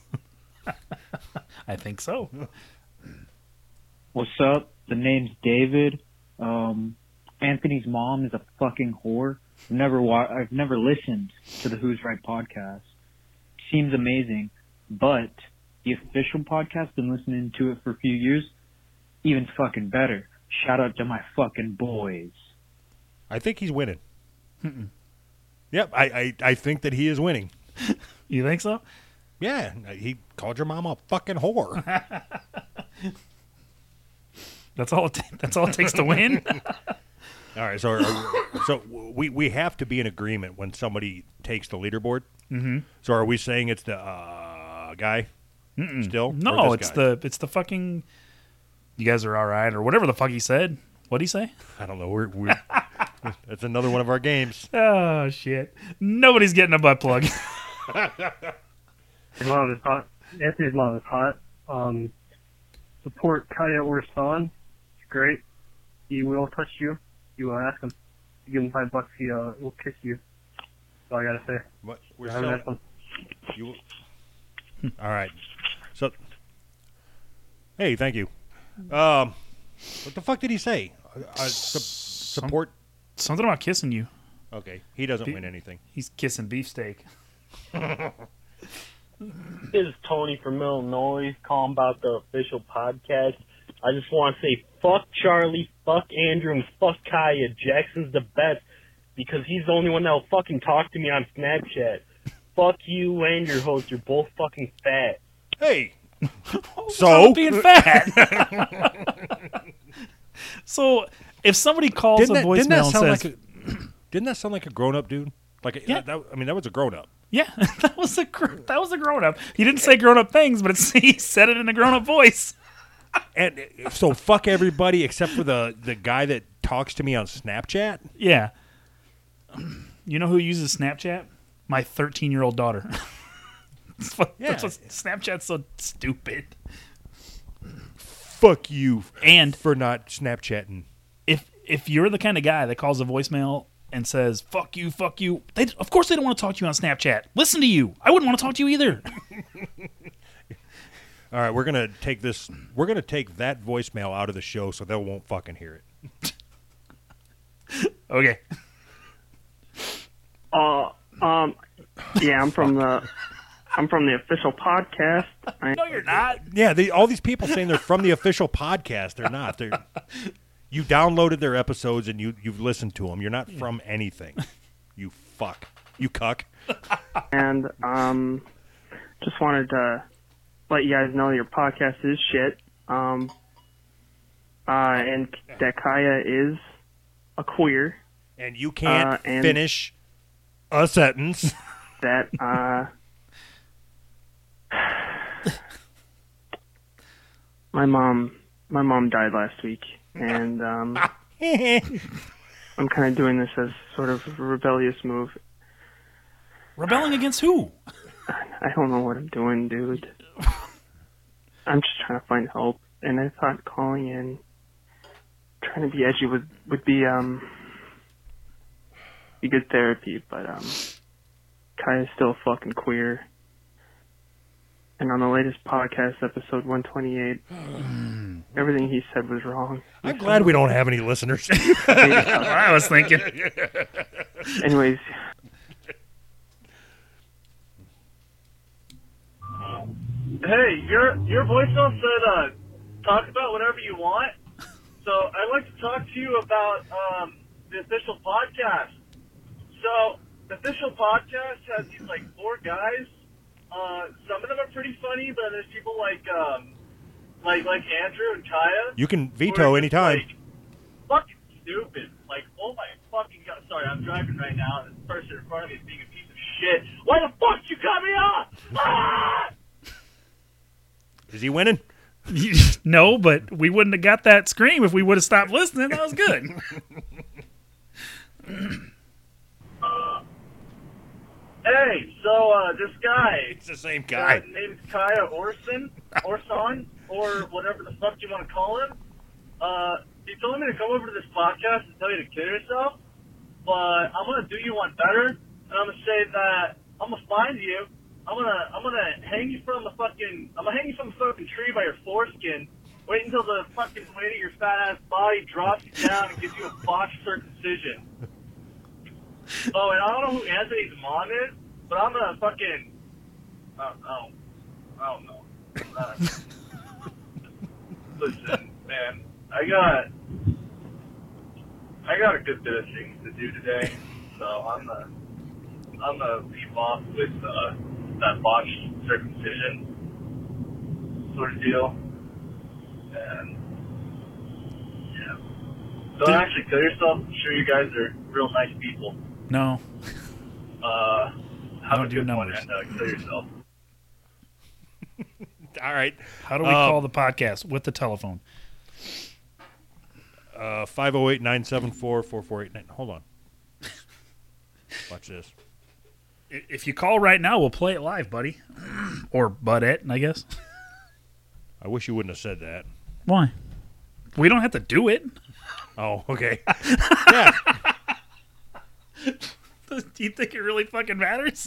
[SPEAKER 4] I think so.
[SPEAKER 20] What's up? The name's David. Um, Anthony's mom is a fucking whore. I've never wa- I've never listened to the Who's Right podcast. Seems amazing, but the official podcast, been listening to it for a few years, even fucking better. Shout out to my fucking boys.
[SPEAKER 5] I think he's winning. Mm-mm. Yep, I, I I think that he is winning.
[SPEAKER 4] You think so?
[SPEAKER 5] Yeah, he called your mom a fucking whore.
[SPEAKER 4] That's all. It ta- that's all it takes to win.
[SPEAKER 5] All right, so are, so we we have to be in agreement when somebody takes the leaderboard.
[SPEAKER 4] Mm-hmm.
[SPEAKER 5] So are we saying it's the uh, guy
[SPEAKER 4] Mm-mm.
[SPEAKER 5] still? or
[SPEAKER 4] No,
[SPEAKER 5] this
[SPEAKER 4] it's
[SPEAKER 5] guy?
[SPEAKER 4] the it's the fucking. You guys are all right, or whatever the fuck he said. What'd he say?
[SPEAKER 5] I don't know. We're, we're that's another one of our games.
[SPEAKER 4] Oh shit! Nobody's getting a butt plug.
[SPEAKER 21] His mom is hot. Anthony's mom is hot. Um, support Kaya Orson. It's great. He will touch you. You will ask him. You give him five bucks, he uh, will kiss you. That's all I gotta say.
[SPEAKER 5] What? We're
[SPEAKER 21] Have a
[SPEAKER 5] selling-
[SPEAKER 21] nice one.
[SPEAKER 5] You, all right. So, hey, thank you. Um, what the fuck did he say? Uh, uh, su- support
[SPEAKER 4] Something about kissing you.
[SPEAKER 5] Okay, he doesn't
[SPEAKER 4] Be-
[SPEAKER 5] win anything.
[SPEAKER 4] He's kissing beefsteak.
[SPEAKER 22] This is Tony from Illinois calling about the official podcast. I just want to say fuck Charlie, fuck Andrew, and fuck Kaya. Jackson's the best because he's the only one that'll fucking talk to me on Snapchat. Fuck you and your host. You're both fucking fat.
[SPEAKER 5] Hey.
[SPEAKER 4] So being fat. So if somebody calls
[SPEAKER 5] Didn't
[SPEAKER 4] a
[SPEAKER 5] that,
[SPEAKER 4] voicemail
[SPEAKER 5] didn't that
[SPEAKER 4] and
[SPEAKER 5] sound
[SPEAKER 4] says,
[SPEAKER 5] like a, didn't that sound like a grown up dude? Like a,
[SPEAKER 4] Yeah.
[SPEAKER 5] that, I mean, that was a grown up.
[SPEAKER 4] "Yeah, that was a gr- that was a grown up." He didn't say grown up things, but it's, he said it in a grown up voice.
[SPEAKER 5] And so fuck everybody except for the the guy that talks to me on Snapchat.
[SPEAKER 4] Yeah. You know who uses Snapchat? My thirteen-year-old daughter. That's what,
[SPEAKER 5] Yeah.
[SPEAKER 4] that's what Snapchat's so stupid.
[SPEAKER 5] Fuck you,
[SPEAKER 4] and
[SPEAKER 5] for not Snapchatting.
[SPEAKER 4] If if you're the kind of guy that calls a voicemail and says "fuck you, fuck you," they of course they don't want to talk to you on Snapchat. Listen to you. I wouldn't want to talk to you either.
[SPEAKER 5] All right, we're gonna take this. We're gonna take that voicemail out of the show so they won't fucking hear it.
[SPEAKER 4] Okay.
[SPEAKER 11] Uh, um, yeah, I'm from the, I'm from the official podcast. I,
[SPEAKER 4] no, you're not.
[SPEAKER 5] Yeah, they, all these people saying they're from the official podcast. They're not. They're. You downloaded their episodes and you you've listened to them. You're not from anything. You fuck. You cuck.
[SPEAKER 11] and um, just wanted to let you guys know your podcast is shit. Um, uh, and that Kaya is a queer.
[SPEAKER 5] And you can't
[SPEAKER 11] Uh, and
[SPEAKER 5] finish a sentence.
[SPEAKER 11] That uh, my mom, my mom died last week, and um, I'm kind of doing this as sort of a rebellious move.
[SPEAKER 4] Rebelling against who?
[SPEAKER 11] I don't know what I'm doing, dude. I'm just trying to find help, and I thought calling in, trying to be edgy would would be um be good therapy, but um Kaya's still fucking queer. And on the latest podcast, episode one twenty-eight, everything he said was wrong.
[SPEAKER 5] I'm glad we don't have any listeners.
[SPEAKER 4] I was thinking.
[SPEAKER 11] Anyways.
[SPEAKER 1] Hey, your your voicemail said uh, talk about whatever you want. So I'd like to talk to you about um, the official podcast. So the official podcast has these like four guys. Uh, some of them are pretty funny, but there's people like um, like like Andrew and Kaya.
[SPEAKER 5] You can
[SPEAKER 1] who are
[SPEAKER 5] veto
[SPEAKER 1] just,
[SPEAKER 5] anytime.
[SPEAKER 1] Like, fucking stupid. Like, oh my fucking god! Sorry, I'm driving right now, and this person in front of me is being a piece of shit. Why the fuck you cut me off? Ah!
[SPEAKER 5] Is he winning?
[SPEAKER 4] No, but we wouldn't have got that scream if we would have stopped listening. That was good.
[SPEAKER 1] Hey, so uh, this guy.
[SPEAKER 5] It's the same guy.
[SPEAKER 1] Uh, named Kaya Orson, Orson, or whatever the fuck you want to call him. Uh, he told me to come over to this podcast and tell you to kill yourself. But I'm gonna do you one better, and I'm gonna say that I'm gonna find you. I'm gonna I'm gonna hang you from the fucking I'm gonna hang you from the fucking tree by your foreskin. Wait until the fucking weight of your fat ass body drops you down and gives you a botched circumcision. Oh, and I don't know who Anthony's mom is, but I'm gonna fucking I don't know. I don't know. Uh, listen, man, I got I got a good bit of things to do today, so I'm gonna I'm gonna leave off with uh, that botched circumcision sort of deal. And yeah. Don't
[SPEAKER 4] Did-
[SPEAKER 1] actually kill yourself. I'm sure you guys are real nice people.
[SPEAKER 4] No.
[SPEAKER 1] Uh, have
[SPEAKER 4] don't
[SPEAKER 1] a
[SPEAKER 4] do
[SPEAKER 1] good one
[SPEAKER 4] numbers.
[SPEAKER 1] and uh, kill yourself.
[SPEAKER 5] All right.
[SPEAKER 4] How do we
[SPEAKER 5] Uh,
[SPEAKER 4] call the podcast with the telephone?
[SPEAKER 5] Uh, five oh eight, nine seven four, four four eight nine. Hold on. Watch this.
[SPEAKER 4] I- If you call right now, we'll play it live, buddy. Or Budette, I guess.
[SPEAKER 5] I wish you wouldn't have said that.
[SPEAKER 4] Why? We don't have to do it.
[SPEAKER 5] Oh, okay. Yeah.
[SPEAKER 4] Do you think it really fucking matters?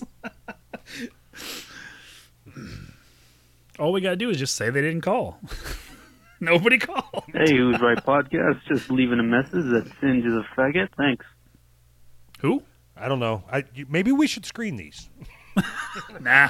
[SPEAKER 4] All we gotta do is just say they didn't call. Nobody called.
[SPEAKER 3] Hey, Who's Right Podcast, just leaving a message that Singe is a faggot. Thanks.
[SPEAKER 4] Who?
[SPEAKER 5] I don't know. I you- maybe we should screen these.
[SPEAKER 4] Nah.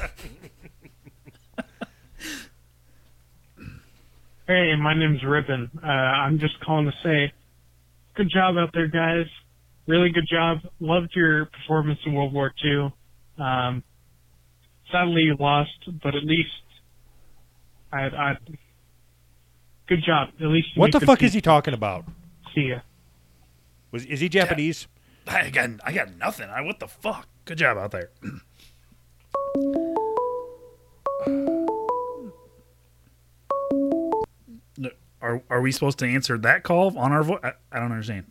[SPEAKER 23] Hey, my name's Ribbon. Uh, I'm just calling to say, good job out there, guys. Really good job. Loved your performance in World War Two. Um, sadly, you lost, but at least I, I, good job. At least you
[SPEAKER 5] What
[SPEAKER 23] made
[SPEAKER 5] the
[SPEAKER 23] good
[SPEAKER 5] fuck
[SPEAKER 23] peace.
[SPEAKER 5] is he talking about?
[SPEAKER 23] See ya.
[SPEAKER 5] Was is he Japanese?
[SPEAKER 4] I got, I got nothing. I, what the fuck? Good job out there. No, Are are we supposed to answer that call on our voice? I, I don't understand.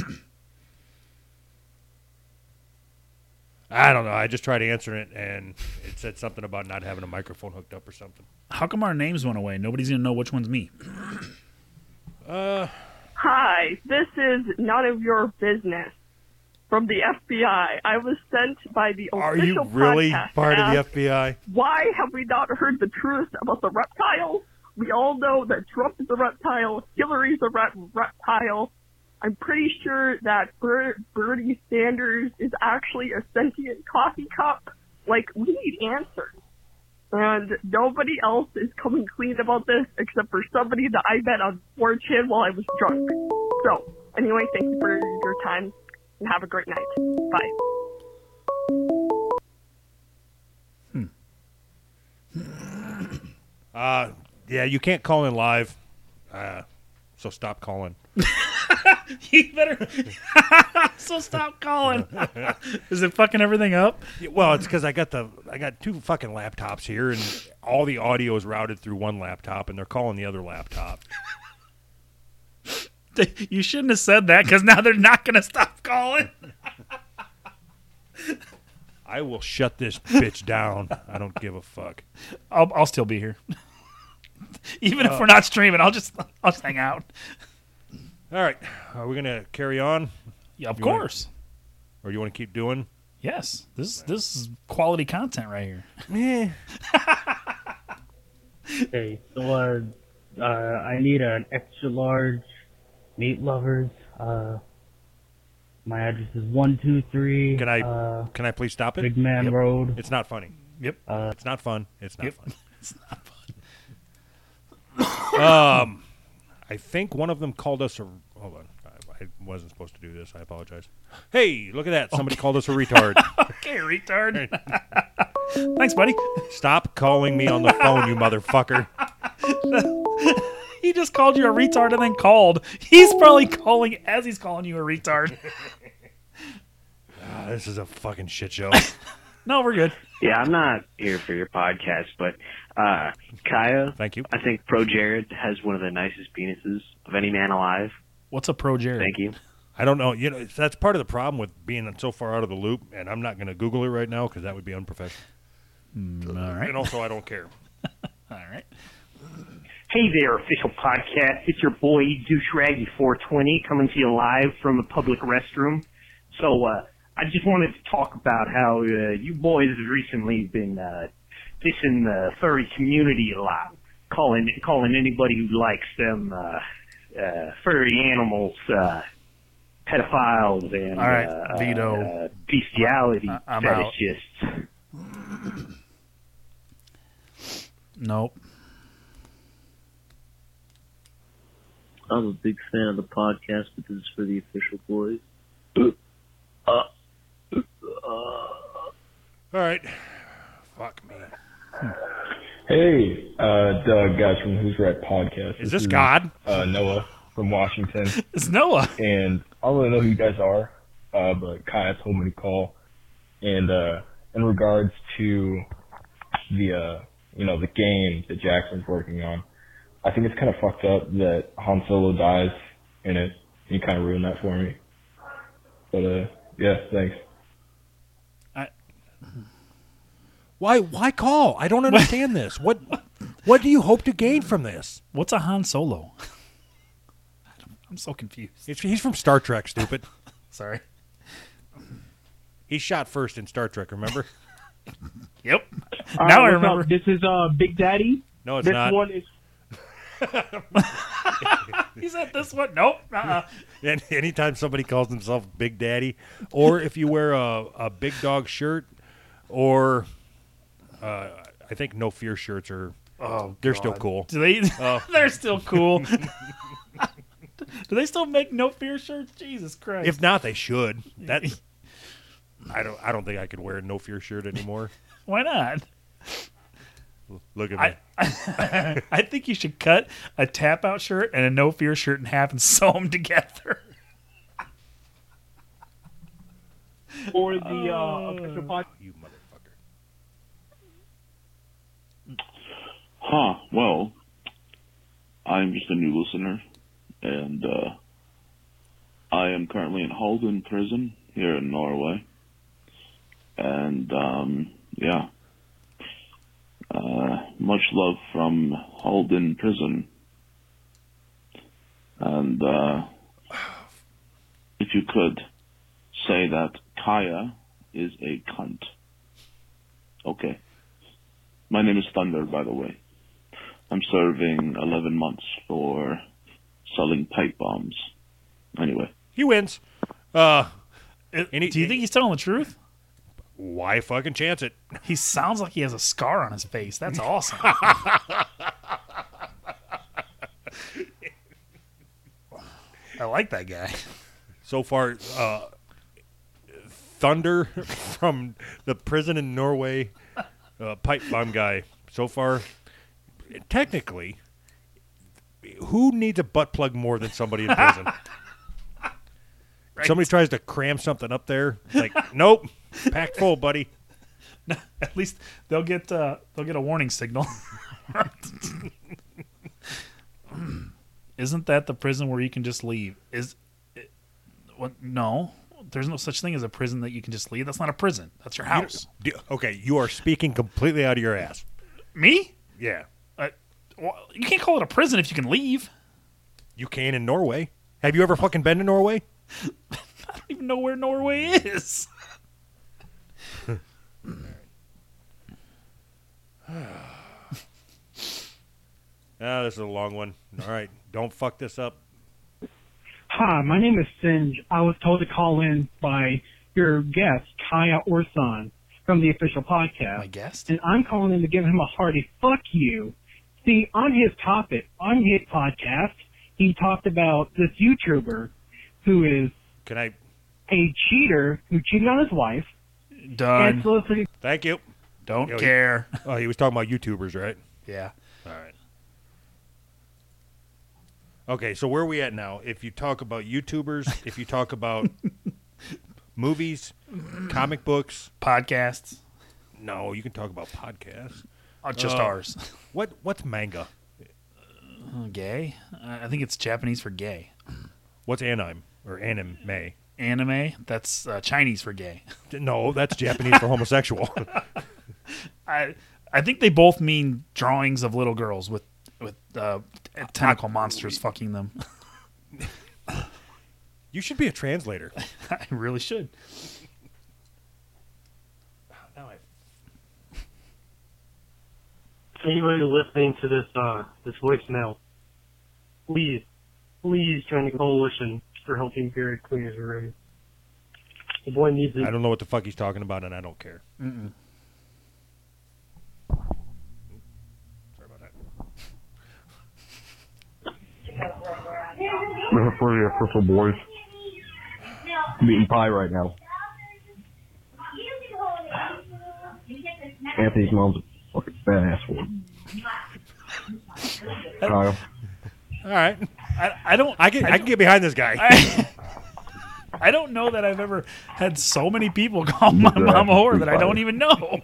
[SPEAKER 5] I don't know. I just tried answering it, and it said something about not having a microphone hooked up or something.
[SPEAKER 4] How come our names went away? Nobody's gonna know which one's me.
[SPEAKER 5] Uh,
[SPEAKER 24] Hi, this is none of your business from the F B I. I was sent by the
[SPEAKER 5] are
[SPEAKER 24] official
[SPEAKER 5] you really
[SPEAKER 24] podcast
[SPEAKER 5] part of the
[SPEAKER 24] app.
[SPEAKER 5] F B I?
[SPEAKER 24] Why have we not heard the truth about the reptile? We all know that Trump is a reptile, Hillary's a rep- reptile. I'm pretty sure that Ber- Bernie Sanders is actually a sentient coffee cup. Like, we need answers. And nobody else is coming clean about this except for somebody that I met on four chan while I was drunk. So, anyway, thank you for your time and have a great night. Bye.
[SPEAKER 5] Uh, yeah, you can't call in live, uh, so stop calling.
[SPEAKER 4] You better. So stop calling. Is it fucking everything up?
[SPEAKER 5] Well, it's because I got the I got two fucking laptops here, and all the audio is routed through one laptop, and they're calling the other laptop.
[SPEAKER 4] You shouldn't have said that because now they're not going to stop calling.
[SPEAKER 5] I will shut this bitch down. I don't give a fuck.
[SPEAKER 4] I'll I'll still be here, even
[SPEAKER 5] Uh,
[SPEAKER 4] if we're not streaming. I'll just I'll just hang out.
[SPEAKER 5] All right, are we gonna carry on?
[SPEAKER 4] Yeah, of
[SPEAKER 5] You wanna-
[SPEAKER 4] course.
[SPEAKER 5] or you want to keep doing?
[SPEAKER 4] Yes, this this is quality content right here.
[SPEAKER 5] Yeah.
[SPEAKER 6] Okay, so uh, uh, I need an extra large meat lovers. Uh, my address is one two three.
[SPEAKER 5] Can I
[SPEAKER 6] uh,
[SPEAKER 5] can I please stop it?
[SPEAKER 6] Big Man
[SPEAKER 5] Yep.
[SPEAKER 6] Road.
[SPEAKER 5] It's not funny.
[SPEAKER 4] Yep.
[SPEAKER 6] Uh,
[SPEAKER 5] It's not fun. It's not
[SPEAKER 4] Yep.
[SPEAKER 5] fun.
[SPEAKER 4] It's not
[SPEAKER 5] um, I think one of them called us a. Hold on, I, I wasn't supposed to do this. I apologize. Hey, look at that! Somebody called us a retard.
[SPEAKER 4] Okay, retard. Thanks, buddy.
[SPEAKER 5] Stop calling me on the phone, you motherfucker.
[SPEAKER 4] He just called you a retard and then called. He's probably calling as he's calling you a retard.
[SPEAKER 5] Ah, this is a fucking shit show.
[SPEAKER 4] No, we're good.
[SPEAKER 2] Yeah, I'm not here for your podcast, but uh, Kaya,
[SPEAKER 5] thank you.
[SPEAKER 2] I think Pro Jared has one of the nicest penises of any man alive.
[SPEAKER 4] What's a Pro Jared?
[SPEAKER 2] Thank you.
[SPEAKER 5] I don't know. You know, that's part of the problem with being so far out of the loop, and I'm not going to Google it right now because that would be unprofessional.
[SPEAKER 4] Mm, all right.
[SPEAKER 5] And also, I don't care.
[SPEAKER 4] All right.
[SPEAKER 8] Hey there, official podcast. It's your boy Doucheraggy four twenty coming to you live from a public restroom. So uh, I just wanted to talk about how uh, you boys have recently been uh, dissing the furry community a lot, calling calling anybody who likes them uh, uh, furry animals uh, pedophiles and
[SPEAKER 4] All right,
[SPEAKER 8] uh,
[SPEAKER 4] Vito.
[SPEAKER 8] uh, bestiality
[SPEAKER 4] I- I'm out.
[SPEAKER 8] fetishists.
[SPEAKER 4] Nope.
[SPEAKER 10] I'm a big fan of the podcast, but this is for the official boys.
[SPEAKER 5] All right. Fuck me.
[SPEAKER 12] Hey, uh, Doug, guys from Who's Right Podcast.
[SPEAKER 5] Is this God?
[SPEAKER 12] Uh, Noah from Washington.
[SPEAKER 4] It's Noah.
[SPEAKER 12] And I don't really know who you guys are, uh, but Kaya told me to call. And uh, in regards to the, uh, you know, the game that Jackson's working on, I think it's kind of fucked up that Han Solo dies in it. You kind of ruined that for me. But uh, yeah, thanks.
[SPEAKER 5] Why? Why call? I don't understand this. What? What do you hope to gain from this?
[SPEAKER 4] What's a Han Solo? I'm so confused.
[SPEAKER 5] It's, he's from Star Trek, stupid.
[SPEAKER 4] Sorry.
[SPEAKER 5] He shot first in Star Trek. Remember?
[SPEAKER 4] Yep.
[SPEAKER 23] All
[SPEAKER 4] Now I
[SPEAKER 23] right, what's
[SPEAKER 4] remember.
[SPEAKER 23] up? This is uh, Big Daddy.
[SPEAKER 5] No, it's
[SPEAKER 23] this
[SPEAKER 5] not.
[SPEAKER 23] one is
[SPEAKER 4] He said this one. Nope. Uh-uh.
[SPEAKER 5] And anytime somebody calls himself Big Daddy, or if you wear a, a Big Dog shirt, or uh, I think No Fear shirts are.
[SPEAKER 4] Oh,
[SPEAKER 5] they're
[SPEAKER 4] God.
[SPEAKER 5] still cool.
[SPEAKER 4] Do they?
[SPEAKER 5] Oh.
[SPEAKER 4] They're still cool. Do they still make No Fear shirts? Jesus Christ!
[SPEAKER 5] If not, they should. That I don't. I don't think I could wear a No Fear shirt anymore.
[SPEAKER 4] Why not?
[SPEAKER 5] Look at me.
[SPEAKER 4] I, I think you should cut a tap out shirt and a No Fear shirt in half and sew them together.
[SPEAKER 23] for the uh, official podcast.
[SPEAKER 5] You motherfucker.
[SPEAKER 19] Huh. Well, I'm just a new listener, and uh, I am currently in Halden prison here in Norway. And, um, yeah. Uh, much love from Halden prison. And, uh, if you could say that Kaya is a cunt. Okay. My name is Thunder, by the way. I'm serving eleven months for selling pipe bombs. Anyway.
[SPEAKER 5] He wins. Uh,
[SPEAKER 4] any, do you think he's telling the truth?
[SPEAKER 5] Why fucking chance it?
[SPEAKER 4] He sounds like he has a scar on his face. That's awesome. I like that guy.
[SPEAKER 5] So far, uh, Thunder from the prison in Norway, uh, pipe bomb guy. So far, technically, who needs a butt plug more than somebody in prison?
[SPEAKER 4] Right.
[SPEAKER 5] Somebody tries to cram something up there. It's like, nope, packed full, buddy.
[SPEAKER 4] At least they'll get uh, they'll get a warning signal. Isn't that the prison where you can just leave? Is it, what? No, there's no such thing as a prison that you can just leave. That's not a prison. That's your house.
[SPEAKER 5] You- okay, you are speaking completely out of your ass.
[SPEAKER 4] Me?
[SPEAKER 5] Yeah.
[SPEAKER 4] Uh, well, you can't call it a prison if you can leave.
[SPEAKER 5] You can in Norway. Have you ever fucking been to Norway?
[SPEAKER 4] I don't even know where Norway is.
[SPEAKER 5] Ah, this is a long one. All right, don't fuck this up.
[SPEAKER 23] Hi, my name is Singe. I was told to call in by your guest, Kaya Orson, from the official podcast.
[SPEAKER 4] My guest?
[SPEAKER 23] And I'm calling in to give him a hearty fuck you. See, on his topic, on his podcast, he talked about this YouTuber who is
[SPEAKER 5] Can I?
[SPEAKER 23] a cheater who cheated on his wife.
[SPEAKER 4] Done.
[SPEAKER 23] And solicited.
[SPEAKER 5] Thank you.
[SPEAKER 4] Don't
[SPEAKER 5] You know,
[SPEAKER 4] care.
[SPEAKER 5] He, oh, he was talking about YouTubers, right?
[SPEAKER 4] Yeah.
[SPEAKER 5] All right. Okay, so where are we at now? If you talk about YouTubers, if you talk about movies, comic books,
[SPEAKER 4] podcasts.
[SPEAKER 5] No, you can talk about podcasts.
[SPEAKER 4] Uh, just
[SPEAKER 5] Uh,
[SPEAKER 4] ours.
[SPEAKER 5] What what's manga?
[SPEAKER 4] Uh, gay? Uh, I think it's Japanese for gay.
[SPEAKER 5] What's anime or anime?
[SPEAKER 4] Anime? That's uh, Chinese for gay.
[SPEAKER 5] No, that's Japanese for homosexual.
[SPEAKER 4] I I think they both mean drawings of little girls with with uh, tentacle monsters fucking them.
[SPEAKER 5] You should be a translator.
[SPEAKER 4] I really should.
[SPEAKER 5] Now I
[SPEAKER 22] Anybody listening to this uh this voicemail, please, please join the coalition for helping Barry clean his room. The boy needs it.
[SPEAKER 5] I don't know what the fuck he's talking about, and I don't care.
[SPEAKER 4] Mm-mm.
[SPEAKER 5] Sorry about that.
[SPEAKER 12] This is for the official boys. I'm eating pie right now. Anthony's mom's a fucking badass woman. Kyle.
[SPEAKER 5] All right.
[SPEAKER 4] I, I don't.
[SPEAKER 5] I can I, can get behind this guy.
[SPEAKER 4] I, I don't know that I've ever had so many people call my mom a whore that I don't even know.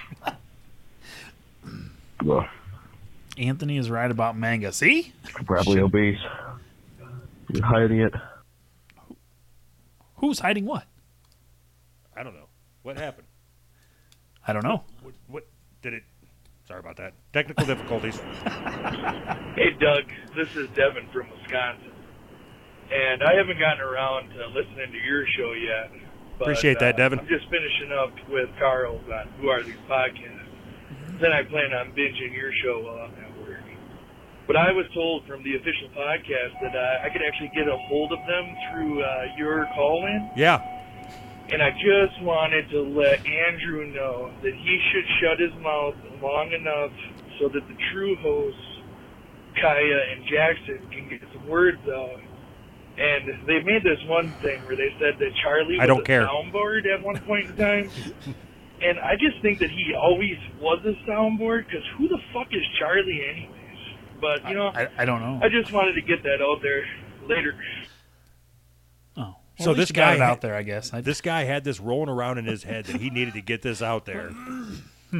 [SPEAKER 12] Ugh.
[SPEAKER 4] Anthony is right about manga. See?
[SPEAKER 12] Probably obese. You're hiding it.
[SPEAKER 4] Who's hiding what?
[SPEAKER 5] I don't know. What happened?
[SPEAKER 4] I don't know.
[SPEAKER 5] What, what did it? Sorry about that. Technical difficulties.
[SPEAKER 7] Hey, Doug. This is Devin from Wisconsin. And I haven't gotten around to listening to your show yet. But,
[SPEAKER 5] Appreciate that,
[SPEAKER 7] uh,
[SPEAKER 5] Devin.
[SPEAKER 7] I'm just finishing up with Carl's on Who Are These Podcasts. Then I plan on binging your show while I'm at work. But I was told from the official podcast that uh, I could actually get a hold of them through uh, your call-in.
[SPEAKER 5] Yeah.
[SPEAKER 7] And I just wanted to let Andrew know that he should shut his mouth long enough so that the true hosts, Kaya and Jackson, can get some words out. And they made this one thing where they said that Charlie was
[SPEAKER 5] I don't
[SPEAKER 7] a
[SPEAKER 5] care.
[SPEAKER 7] soundboard at one point in time. And I just think that he always was a soundboard, because who the fuck is Charlie anyways? But, you know,
[SPEAKER 4] I, I don't know.
[SPEAKER 7] I just wanted to get that out there later.
[SPEAKER 4] Oh.
[SPEAKER 5] So
[SPEAKER 4] at least
[SPEAKER 5] this
[SPEAKER 4] you got
[SPEAKER 5] guy
[SPEAKER 4] it
[SPEAKER 5] had-
[SPEAKER 4] out there, I guess. I,
[SPEAKER 5] This guy had this rolling around in his head that he needed to get this out there.
[SPEAKER 4] Hmm.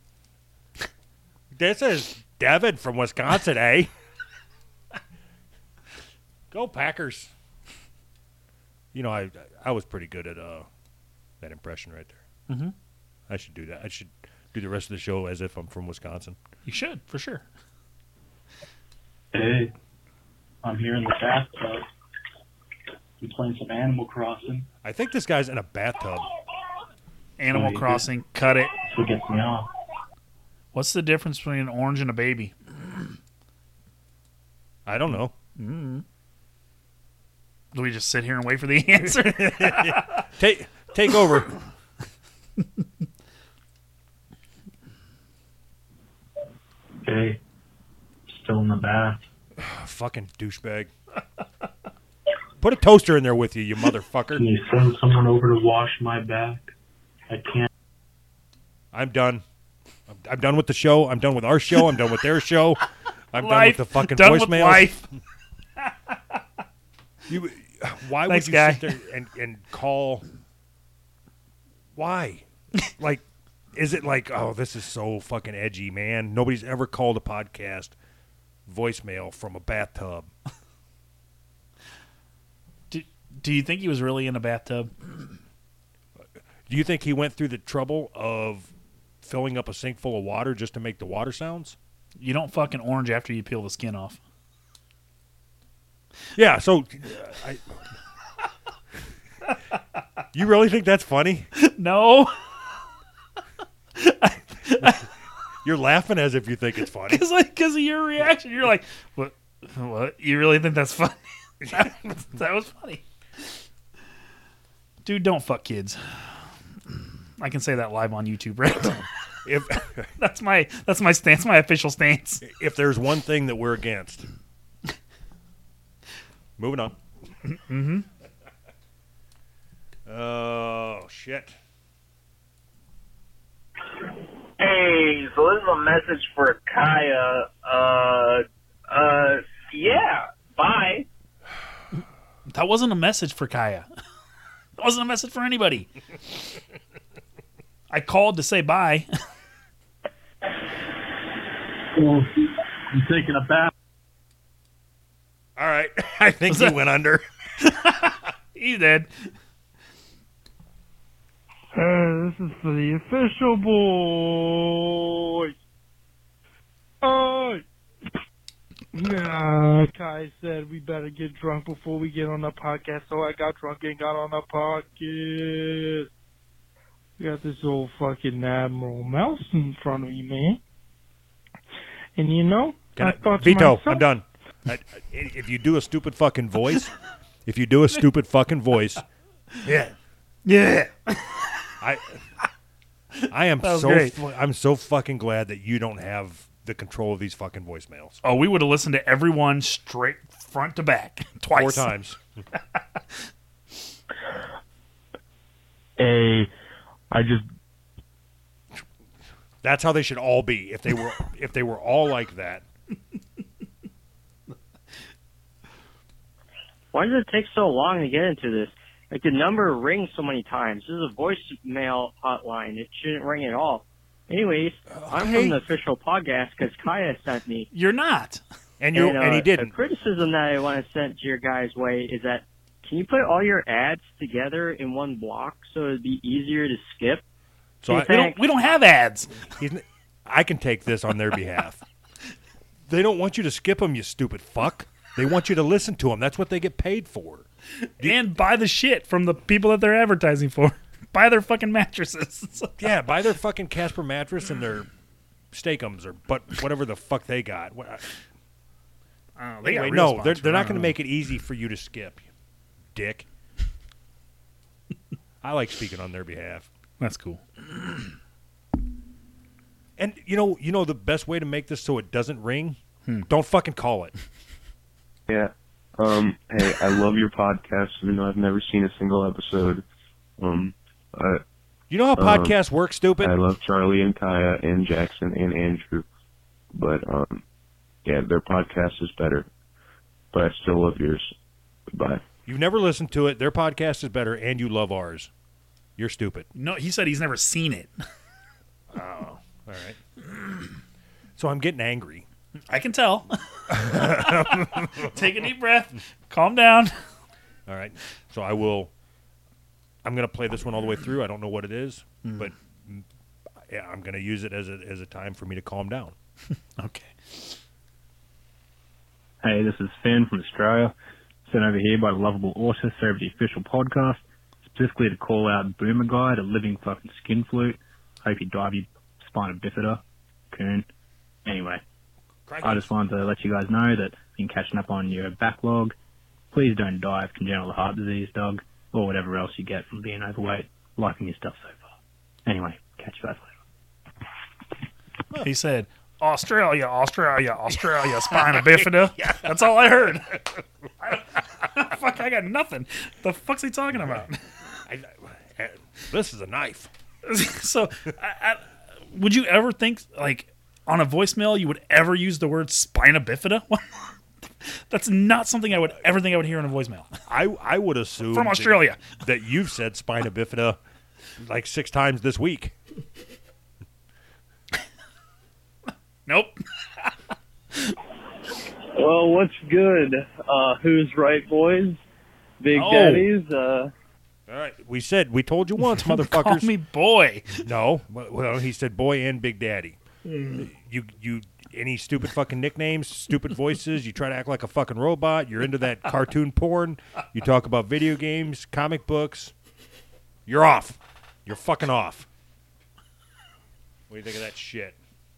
[SPEAKER 5] This is Devin from Wisconsin, eh? Go Packers. You know, I I was pretty good at uh that impression right there.
[SPEAKER 4] Mhm.
[SPEAKER 5] I should do that. I should do the rest of the show as if I'm from Wisconsin.
[SPEAKER 4] You should, for sure.
[SPEAKER 13] Hey, I'm here in the bathtub. I'm playing some Animal Crossing.
[SPEAKER 5] I think this guy's in a bathtub.
[SPEAKER 4] Animal
[SPEAKER 13] Oh, you
[SPEAKER 4] Crossing, cut it.
[SPEAKER 13] So it gets me off.
[SPEAKER 4] What's the difference between an orange and a baby?
[SPEAKER 5] I don't know.
[SPEAKER 4] Mm. Do we just sit here and wait for the answer?
[SPEAKER 5] take take over.
[SPEAKER 13] Hey, still in the bath.
[SPEAKER 5] Fucking douchebag. Put a toaster in there with you, you motherfucker.
[SPEAKER 13] Can you send someone over to wash my back? I can't.
[SPEAKER 5] I'm done. I'm, I'm done with the show. I'm done with our show. I'm done with their show. I'm done
[SPEAKER 4] Life.
[SPEAKER 5] with the fucking
[SPEAKER 4] Done with
[SPEAKER 5] voicemails.
[SPEAKER 4] life.
[SPEAKER 5] You, why
[SPEAKER 4] Thanks,
[SPEAKER 5] would you
[SPEAKER 4] guy.
[SPEAKER 5] sit there and, and call? Why? Like, is it like, oh, this is so fucking edgy, man? Nobody's ever called a podcast voicemail from a bathtub.
[SPEAKER 4] Do you think he was really in a bathtub?
[SPEAKER 5] Do you think he went through the trouble of filling up a sink full of water just to make the water sounds?
[SPEAKER 4] You don't fucking orange after you peel the skin off.
[SPEAKER 5] Yeah, so uh, I, you really think that's funny?
[SPEAKER 4] No.
[SPEAKER 5] You're laughing as if you think it's funny.
[SPEAKER 4] Because like, cause of your reaction, you're like, "What? What? You really think that's funny?" that, that was funny, dude. Don't fuck kids. I can say that live on YouTube, right?
[SPEAKER 5] If
[SPEAKER 4] that's my that's my stance, my official stance.
[SPEAKER 5] If there's one thing that we're against, moving on.
[SPEAKER 4] Mm-hmm.
[SPEAKER 5] Oh shit.
[SPEAKER 14] Hey, so this is a message for Kaya. Uh, uh, yeah, bye.
[SPEAKER 4] That wasn't a message for Kaya. That wasn't a message for anybody. I called to say bye.
[SPEAKER 13] Well, I'm taking a bath.
[SPEAKER 5] All right, I think he went under.
[SPEAKER 4] He did.
[SPEAKER 23] Uh, this is for the official boys. Oh, yeah. Kai said we better get drunk before we get on the podcast, so I got drunk and got on the podcast. We got this old fucking Admiral Mouse in front of me, man. And you know,
[SPEAKER 5] Can
[SPEAKER 23] I,
[SPEAKER 5] I,
[SPEAKER 23] thought to
[SPEAKER 5] Vito,
[SPEAKER 23] myself,
[SPEAKER 5] I'm done. I, I, if you do a stupid fucking voice, if you do a stupid fucking voice, yeah,
[SPEAKER 4] yeah.
[SPEAKER 5] I I am
[SPEAKER 4] That was
[SPEAKER 5] so
[SPEAKER 4] great.
[SPEAKER 5] fu- I'm so fucking glad that you don't have the control of these fucking voicemails.
[SPEAKER 4] Oh, we would have listened to everyone straight front to back twice.
[SPEAKER 5] Four times.
[SPEAKER 12] Hey, I just
[SPEAKER 5] That's how they should all be. If they were if they were all like that.
[SPEAKER 9] Why does it take so long to get into this? Like, the number rings so many times. This is a voicemail hotline. It shouldn't ring at all. Anyways, I'm
[SPEAKER 5] hey.
[SPEAKER 9] from the official podcast because Kaya sent me.
[SPEAKER 4] You're not.
[SPEAKER 5] And you
[SPEAKER 9] and, uh,
[SPEAKER 5] and he didn't.
[SPEAKER 9] A criticism that I want to send to your guys' way is that can you put all your ads together in one block so it'd be easier to skip?
[SPEAKER 5] So I,
[SPEAKER 4] We don't, we don't have ads.
[SPEAKER 5] He's, I can take this on their behalf. They don't want you to skip them, you stupid fuck. They want you to listen to them. That's what they get paid for.
[SPEAKER 4] And buy the shit from the people that they're advertising for. Buy their fucking mattresses.
[SPEAKER 5] Yeah, buy their fucking Casper mattress and their Steakums or but whatever the fuck they got. What-
[SPEAKER 4] Uh, they got
[SPEAKER 5] anyway,
[SPEAKER 4] real
[SPEAKER 5] no, they're,
[SPEAKER 4] sponsors.
[SPEAKER 5] they're
[SPEAKER 4] I
[SPEAKER 5] not
[SPEAKER 4] don't
[SPEAKER 5] going to
[SPEAKER 4] know.
[SPEAKER 5] make it easy for you to skip, you dick. I like speaking on their behalf.
[SPEAKER 4] That's cool.
[SPEAKER 5] And you know, you know the best way to make this so it doesn't ring?
[SPEAKER 4] Hmm.
[SPEAKER 5] Don't fucking call it.
[SPEAKER 15] Yeah. Um, hey, I love your podcast, even though I've never seen a single episode. Um, I,
[SPEAKER 5] You know how
[SPEAKER 15] um,
[SPEAKER 5] podcasts work, stupid?
[SPEAKER 15] I love Charlie and Kaya and Jackson and Andrew, but um, yeah, their podcast is better. But I still love yours. Goodbye.
[SPEAKER 5] You've never listened to it. Their podcast is better, and you love ours. You're stupid.
[SPEAKER 4] No, he said he's never seen it.
[SPEAKER 5] Oh, all right. So I'm getting angry.
[SPEAKER 4] I can tell. Take a deep breath. Calm down.
[SPEAKER 5] All right. So I will. I'm going to play this one all the way through. I don't know what it is,
[SPEAKER 4] Mm.
[SPEAKER 5] but mm, yeah, I'm going to use it as a as a time for me to calm down.
[SPEAKER 4] Okay.
[SPEAKER 16] Hey, this is Finn from Australia, sent over here by the lovable Autist over the official podcast, specifically to call out Boomer Guy, the living fucking skin flute. Hope you dive your spina bifida, coon. Anyway, I just wanted to let you guys know that you've been catching up on your backlog. Please don't die of congenital heart disease, dog, or whatever else you get from being overweight. Liking your stuff so far. Anyway, catch you guys later.
[SPEAKER 4] He said, Australia, Australia, Australia, spina bifida.
[SPEAKER 5] Yeah.
[SPEAKER 4] That's all I heard. I, fuck, I got nothing. The fuck's he talking about?
[SPEAKER 5] I, I, this is a knife.
[SPEAKER 4] So, I, I, would you ever think, like, on a voicemail, you would ever use the word spina bifida? That's not something I would ever think I would hear in a voicemail.
[SPEAKER 5] I I would assume
[SPEAKER 4] From Australia.
[SPEAKER 5] that, that you've said spina bifida like six times this week.
[SPEAKER 4] Nope.
[SPEAKER 22] Well, what's good? Uh, who's right, boys?
[SPEAKER 17] Big
[SPEAKER 4] Oh.
[SPEAKER 17] Daddies. Uh,
[SPEAKER 5] All right, we said we told you once,
[SPEAKER 4] Call
[SPEAKER 5] motherfuckers.
[SPEAKER 4] me boy.
[SPEAKER 5] No, well, he said boy and Big Daddy.
[SPEAKER 4] Hmm.
[SPEAKER 5] You you any stupid fucking nicknames, stupid voices? You try to act like a fucking robot. You're into that cartoon porn. You talk about video games, comic books. You're off. You're fucking off. What do you think of that shit?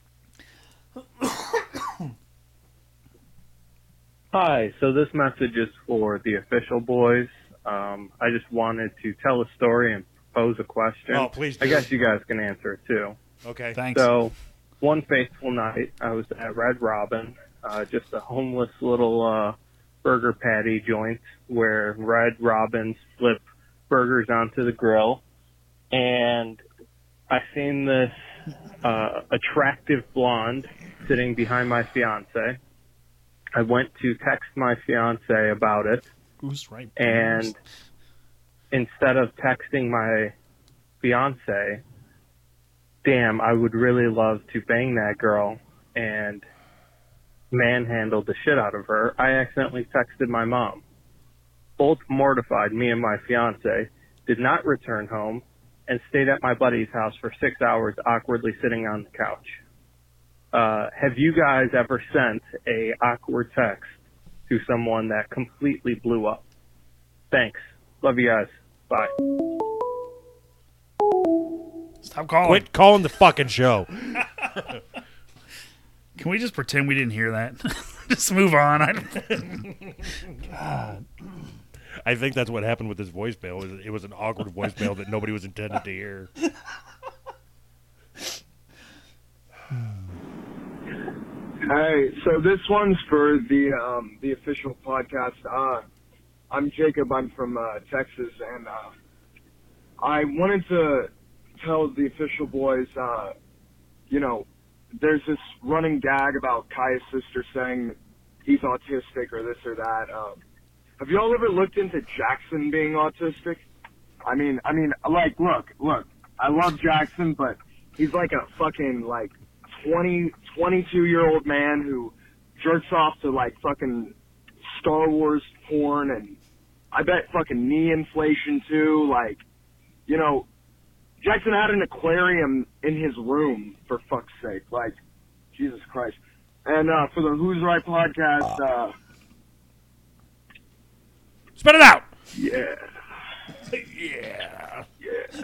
[SPEAKER 17] Hi, so this message is for the official boys. Um, I just wanted to tell a story and pose a question.
[SPEAKER 5] Oh, please do.
[SPEAKER 17] I guess you guys can answer it too.
[SPEAKER 5] Okay.
[SPEAKER 4] Thanks.
[SPEAKER 17] So, one fateful night, I was at Red Robin, uh, just a homeless little uh, burger patty joint where Red Robins flip burgers onto the grill. And I seen this uh, attractive blonde sitting behind my fiance. I went to text my fiance about it.
[SPEAKER 4] Goose right.
[SPEAKER 17] And instead of texting my fiance, damn, I would really love to bang that girl and manhandle the shit out of her, I accidentally texted my mom. Both mortified, me and my fiance, did not return home, and stayed at my buddy's house for six hours awkwardly sitting on the couch. Uh, have you guys ever sent a awkward text to someone that completely blew up? Thanks. Love you guys. Bye.
[SPEAKER 4] Stop calling.
[SPEAKER 5] Quit calling the fucking show.
[SPEAKER 4] Can we just pretend we didn't hear that? Just move on. I don't... God.
[SPEAKER 5] I think that's what happened with this voicemail. It was, it was an awkward voicemail that nobody was intended to hear.
[SPEAKER 18] Hey, so this one's for the um, the official podcast. Uh, I'm Jacob. I'm from uh, Texas, and uh, I wanted to tell the official boys, uh, you know, there's this running gag about Kaya's sister saying he's autistic or this or that. Um, have you all ever looked into Jackson being autistic? I mean, I mean, like, look, look, I love Jackson, but he's like a fucking, like, twenty, twenty-two-year-old man who jerks off to, like, fucking Star Wars porn, and I bet fucking knee inflation, too. Like, you know, Jackson had an aquarium in his room, for fuck's sake. Like, Jesus Christ. And uh, for the Who's Right podcast, uh...
[SPEAKER 5] spit it out!
[SPEAKER 18] Yeah.
[SPEAKER 5] Yeah.
[SPEAKER 18] Yeah.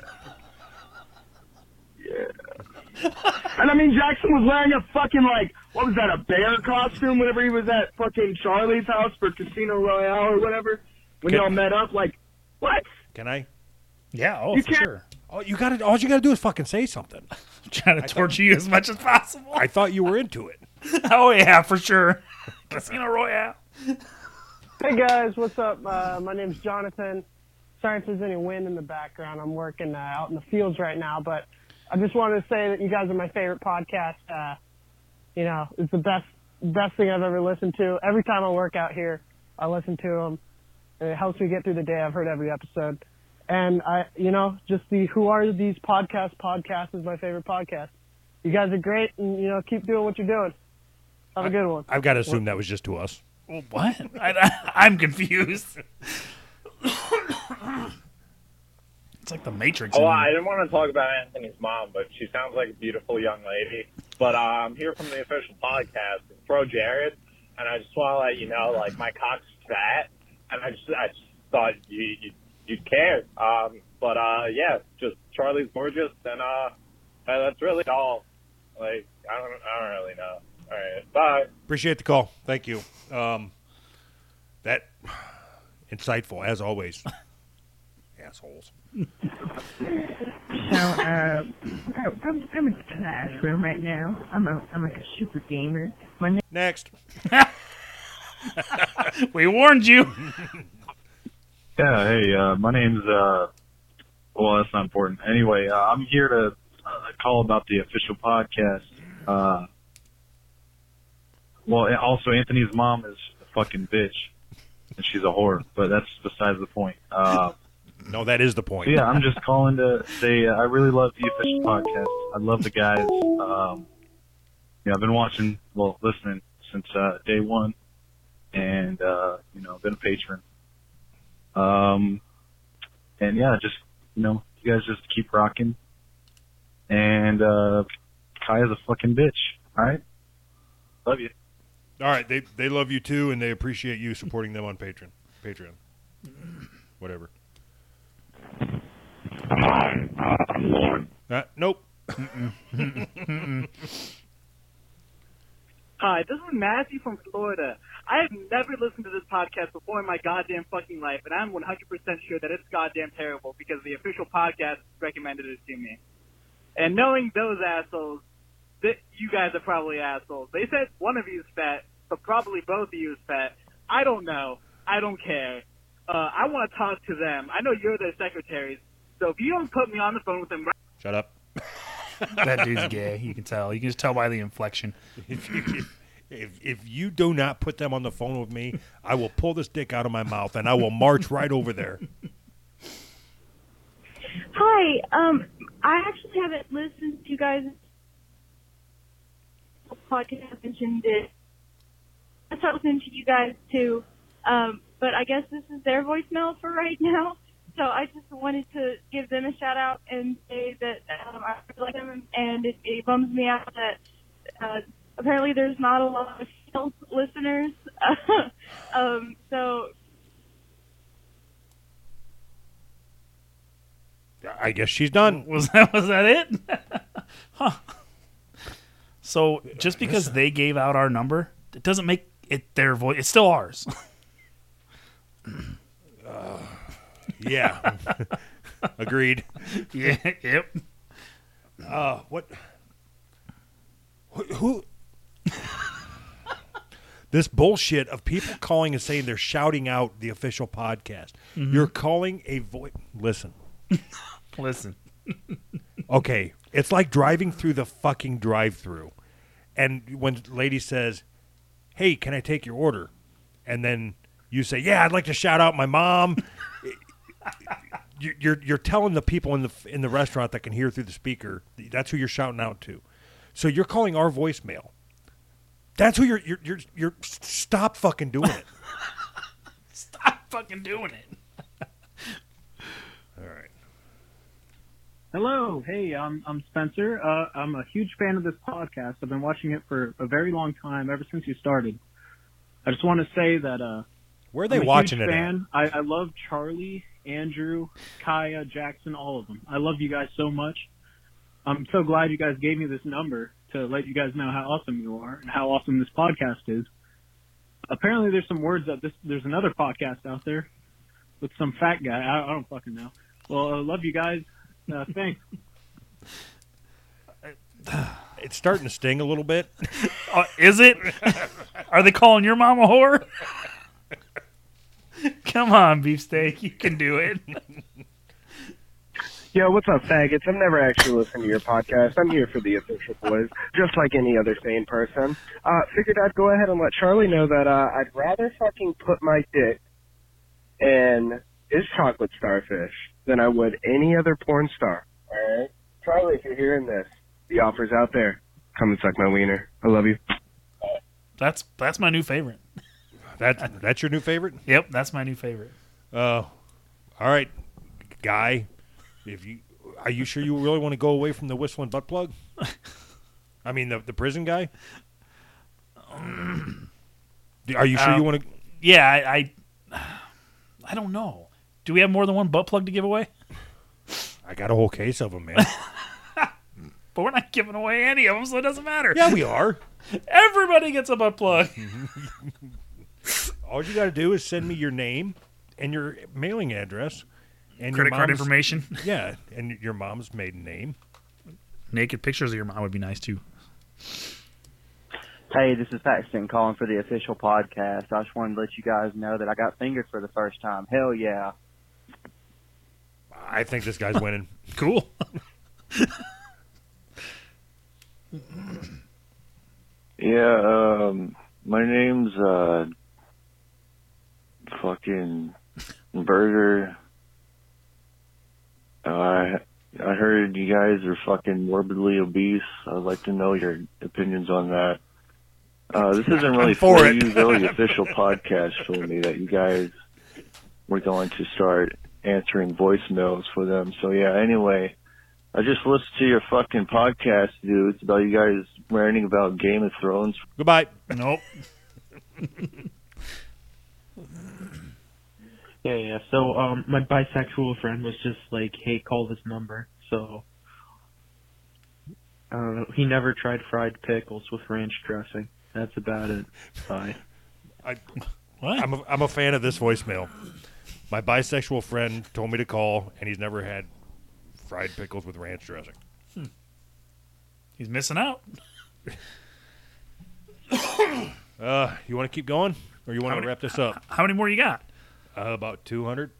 [SPEAKER 18] Yeah. And I mean, Jackson was wearing a fucking, like, what was that, a bear costume whenever he was at fucking Charlie's house for Casino Royale or whatever? When
[SPEAKER 5] Can-
[SPEAKER 18] y'all met up? Like, what?
[SPEAKER 5] Can I?
[SPEAKER 4] Yeah, oh,
[SPEAKER 18] You
[SPEAKER 4] for
[SPEAKER 18] can't-
[SPEAKER 4] sure.
[SPEAKER 5] Oh, you got to. All you got to do is fucking say something.
[SPEAKER 4] I'm trying to torture you as much as possible.
[SPEAKER 5] I thought you were into it.
[SPEAKER 4] Oh, yeah, for sure. Casino Royale.
[SPEAKER 20] Hey guys, what's up? Uh, my name's Jonathan. Sorry if there's any wind in the background. I'm working uh, out in the fields right now, but I just wanted to say that you guys are my favorite podcast. Uh, you know, it's the best best thing I've ever listened to. Every time I work out here, I listen to them. And it helps me get through the day. I've heard every episode. And I, you know, just the Who Are These Podcasts podcast is my favorite podcast. You guys are great, and, you know, keep doing what you're doing. Have a good one.
[SPEAKER 5] I've got to assume that was just to us.
[SPEAKER 4] Well, what? I, I, I'm confused. It's like the Matrix.
[SPEAKER 21] Oh,
[SPEAKER 4] in
[SPEAKER 21] I
[SPEAKER 4] there.
[SPEAKER 21] didn't want to talk about Anthony's mom, but she sounds like a beautiful young lady. But uh, I'm here from the official podcast, it's Pro Jared, and I just want to let you know, like, my cock's fat, and I just, I just thought you, you, you'd care. Um, but, uh, yeah, just Charlie's gorgeous, and, uh, that's really all. Like, I don't, I don't really know. All right, bye.
[SPEAKER 5] Appreciate the call. Thank you. Um, that insightful as always. Assholes.
[SPEAKER 25] So, uh, I'm, I'm in the classroom right now. I'm a, I'm like a super gamer. My name
[SPEAKER 5] Next.
[SPEAKER 4] We warned you.
[SPEAKER 26] Yeah, hey, uh, my name's, uh, well, that's not important. Anyway, uh, I'm here to uh, call about the official podcast. Uh, well, and also Anthony's mom is a fucking bitch, and she's a whore, but that's besides the point. Uh,
[SPEAKER 5] no, that is the point.
[SPEAKER 26] so yeah, I'm just calling to say uh, I really love the official podcast. I love the guys. Um, yeah, I've been watching, well, listening since uh, day one, and, uh, you know, been a patron. Um, and yeah, just, you know, you guys just keep rocking. And, uh, Kaya's a fucking bitch. All right? Love you.
[SPEAKER 5] All right, they they love you too, and they appreciate you supporting them on Patreon. Patreon. Whatever.
[SPEAKER 1] Hi, I'm Lord.
[SPEAKER 5] Uh, nope.
[SPEAKER 2] Hi, this is Matthew from Florida. I have never listened to this podcast before in my goddamn fucking life, and I'm one hundred percent sure that it's goddamn terrible because the official podcast recommended it to me. And knowing those assholes, th- you guys are probably assholes. They said one of you is fat, but probably both of you is fat. I don't know. I don't care. Uh, I want to talk to them. I know you're their secretaries, so if you don't put me on the phone with them...
[SPEAKER 5] Shut up.
[SPEAKER 4] That dude's gay. You can tell. You can just tell by the inflection.
[SPEAKER 5] If you, if, if you do not put them on the phone with me, I will pull this dick out of my mouth and I will march right over there.
[SPEAKER 3] Hi, um, I actually haven't listened to you guys' podcast. Mentioned it. I started listening to you guys too, um, but I guess this is their voicemail for right now. So I just wanted to give them a shout out and say that um, I really like them, and it, it bums me out that uh, apparently there's not a lot of female listeners. um, so.
[SPEAKER 5] I guess she's done.
[SPEAKER 4] Was that was that it? Huh. So just because they gave out our number, it doesn't make it their voice. It's still ours.
[SPEAKER 5] uh, yeah. Agreed.
[SPEAKER 4] Yeah. Yep.
[SPEAKER 5] Uh, what? Who? who this bullshit of people calling and saying they're shouting out the official podcast.
[SPEAKER 4] Mhm.
[SPEAKER 5] You're calling a voice. Listen.
[SPEAKER 4] Listen.
[SPEAKER 5] Okay, it's like driving through the fucking drive-through, and when lady says, "Hey, can I take your order?" and then you say, "Yeah, I'd like to shout out my mom." you're you're telling the people in the in the restaurant that can hear through the speaker that's who you're shouting out to. So you're calling our voicemail. That's who you're you're you're, you're stop fucking doing it.
[SPEAKER 4] Stop fucking doing it.
[SPEAKER 5] All right.
[SPEAKER 6] Hello, hey, I'm I'm Spencer. Uh, I'm a huge fan of this podcast. I've been watching it for a very long time, ever since you started. I just want to say that uh,
[SPEAKER 5] where are they
[SPEAKER 6] I'm a
[SPEAKER 5] watching
[SPEAKER 6] huge
[SPEAKER 5] it?
[SPEAKER 6] Fan. I, I love Charlie, Andrew, Kaya, Jackson, all of them. I love you guys so much. I'm so glad you guys gave me this number to let you guys know how awesome you are and how awesome this podcast is. Apparently, there's some words that this there's another podcast out there with some fat guy. I, I don't fucking know. Well, I love you guys. Uh, thanks.
[SPEAKER 5] It's starting to sting a little bit.
[SPEAKER 4] Uh, is it? Are they calling your mom a whore? Come on, beefsteak, you can do it.
[SPEAKER 11] Yo, what's up, faggots? I've never actually listened to your podcast. I'm here for the official boys, just like any other sane person. Uh, figured I'd go ahead and let Charlie know that uh, I'd rather fucking put my dick in his chocolate starfish than I would any other porn star. Alright? Charlie, if you're hearing this, the offer's out there. Come and suck my wiener. I love you.
[SPEAKER 4] That's that's my new favorite.
[SPEAKER 5] That that's your new favorite?
[SPEAKER 4] Yep, that's my new favorite.
[SPEAKER 5] Oh, uh, all right, guy. If you are you sure you really want to go away from the whistling butt plug? I mean the the prison guy. Um, are you sure
[SPEAKER 4] uh,
[SPEAKER 5] you want to?
[SPEAKER 4] Yeah, I, I I don't know. Do we have more than one butt plug to give away?
[SPEAKER 5] I got a whole case of them, man.
[SPEAKER 4] But we're not giving away any of them, so it doesn't matter.
[SPEAKER 5] Yeah, we are.
[SPEAKER 4] Everybody gets a butt plug.
[SPEAKER 5] All you got to do is send me your name and your mailing address and
[SPEAKER 4] credit
[SPEAKER 5] your
[SPEAKER 4] card
[SPEAKER 5] mom's,
[SPEAKER 4] information.
[SPEAKER 5] Yeah, and your mom's maiden name.
[SPEAKER 4] Naked pictures of your mom would be nice too.
[SPEAKER 24] Hey, this is Paxton calling for the official podcast. I just wanted to let you guys know that I got fingered for the first time. Hell yeah.
[SPEAKER 5] I think this guy's winning.
[SPEAKER 4] Cool.
[SPEAKER 27] Yeah, um, my name's, uh, fucking Burger. Uh, I, I heard you guys are fucking morbidly obese. I'd like to know your opinions on that. Uh, this isn't really
[SPEAKER 5] for
[SPEAKER 27] for
[SPEAKER 5] it.
[SPEAKER 27] you, though. The official podcast told me that you guys we're going to start answering voicemails for them. So yeah, anyway, I just listened to your fucking podcast, dude. It's about you guys ranting about Game of Thrones.
[SPEAKER 5] Goodbye.
[SPEAKER 4] Nope.
[SPEAKER 7] Yeah, yeah. So, um, my bisexual friend was just like, "Hey, call this number." So, I don't know. He never tried fried pickles with ranch dressing. That's about it. Bye.
[SPEAKER 5] I, I'm a, I'm a fan of this voicemail. My bisexual friend told me to call, and he's never had fried pickles with ranch dressing.
[SPEAKER 4] Hmm. He's missing out.
[SPEAKER 5] uh, you want to keep going, or you want to wrap this up?
[SPEAKER 4] How many more you got?
[SPEAKER 5] Uh, about two hundred.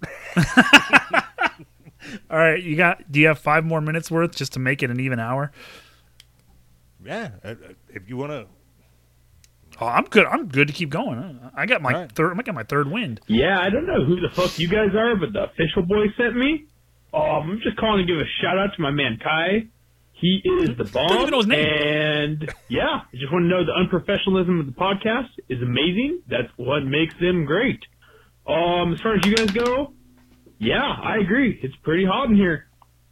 [SPEAKER 4] All right, you got. Do you have five more minutes worth just to make it an even hour?
[SPEAKER 5] Yeah, uh, if you want to.
[SPEAKER 4] Oh, I'm good. I'm good to keep going. I got my
[SPEAKER 5] right.
[SPEAKER 4] third. I got my third wind.
[SPEAKER 8] Yeah, I don't know who the fuck you guys are, but the official boy sent me. Oh, I'm just calling to give a shout out to my man Kai. He is the bomb.
[SPEAKER 4] Don't even know his name.
[SPEAKER 8] And yeah, I just want to know the unprofessionalism of the podcast is amazing. That's what makes them great. Um, as far as you guys go, yeah, I agree. It's pretty hot in here.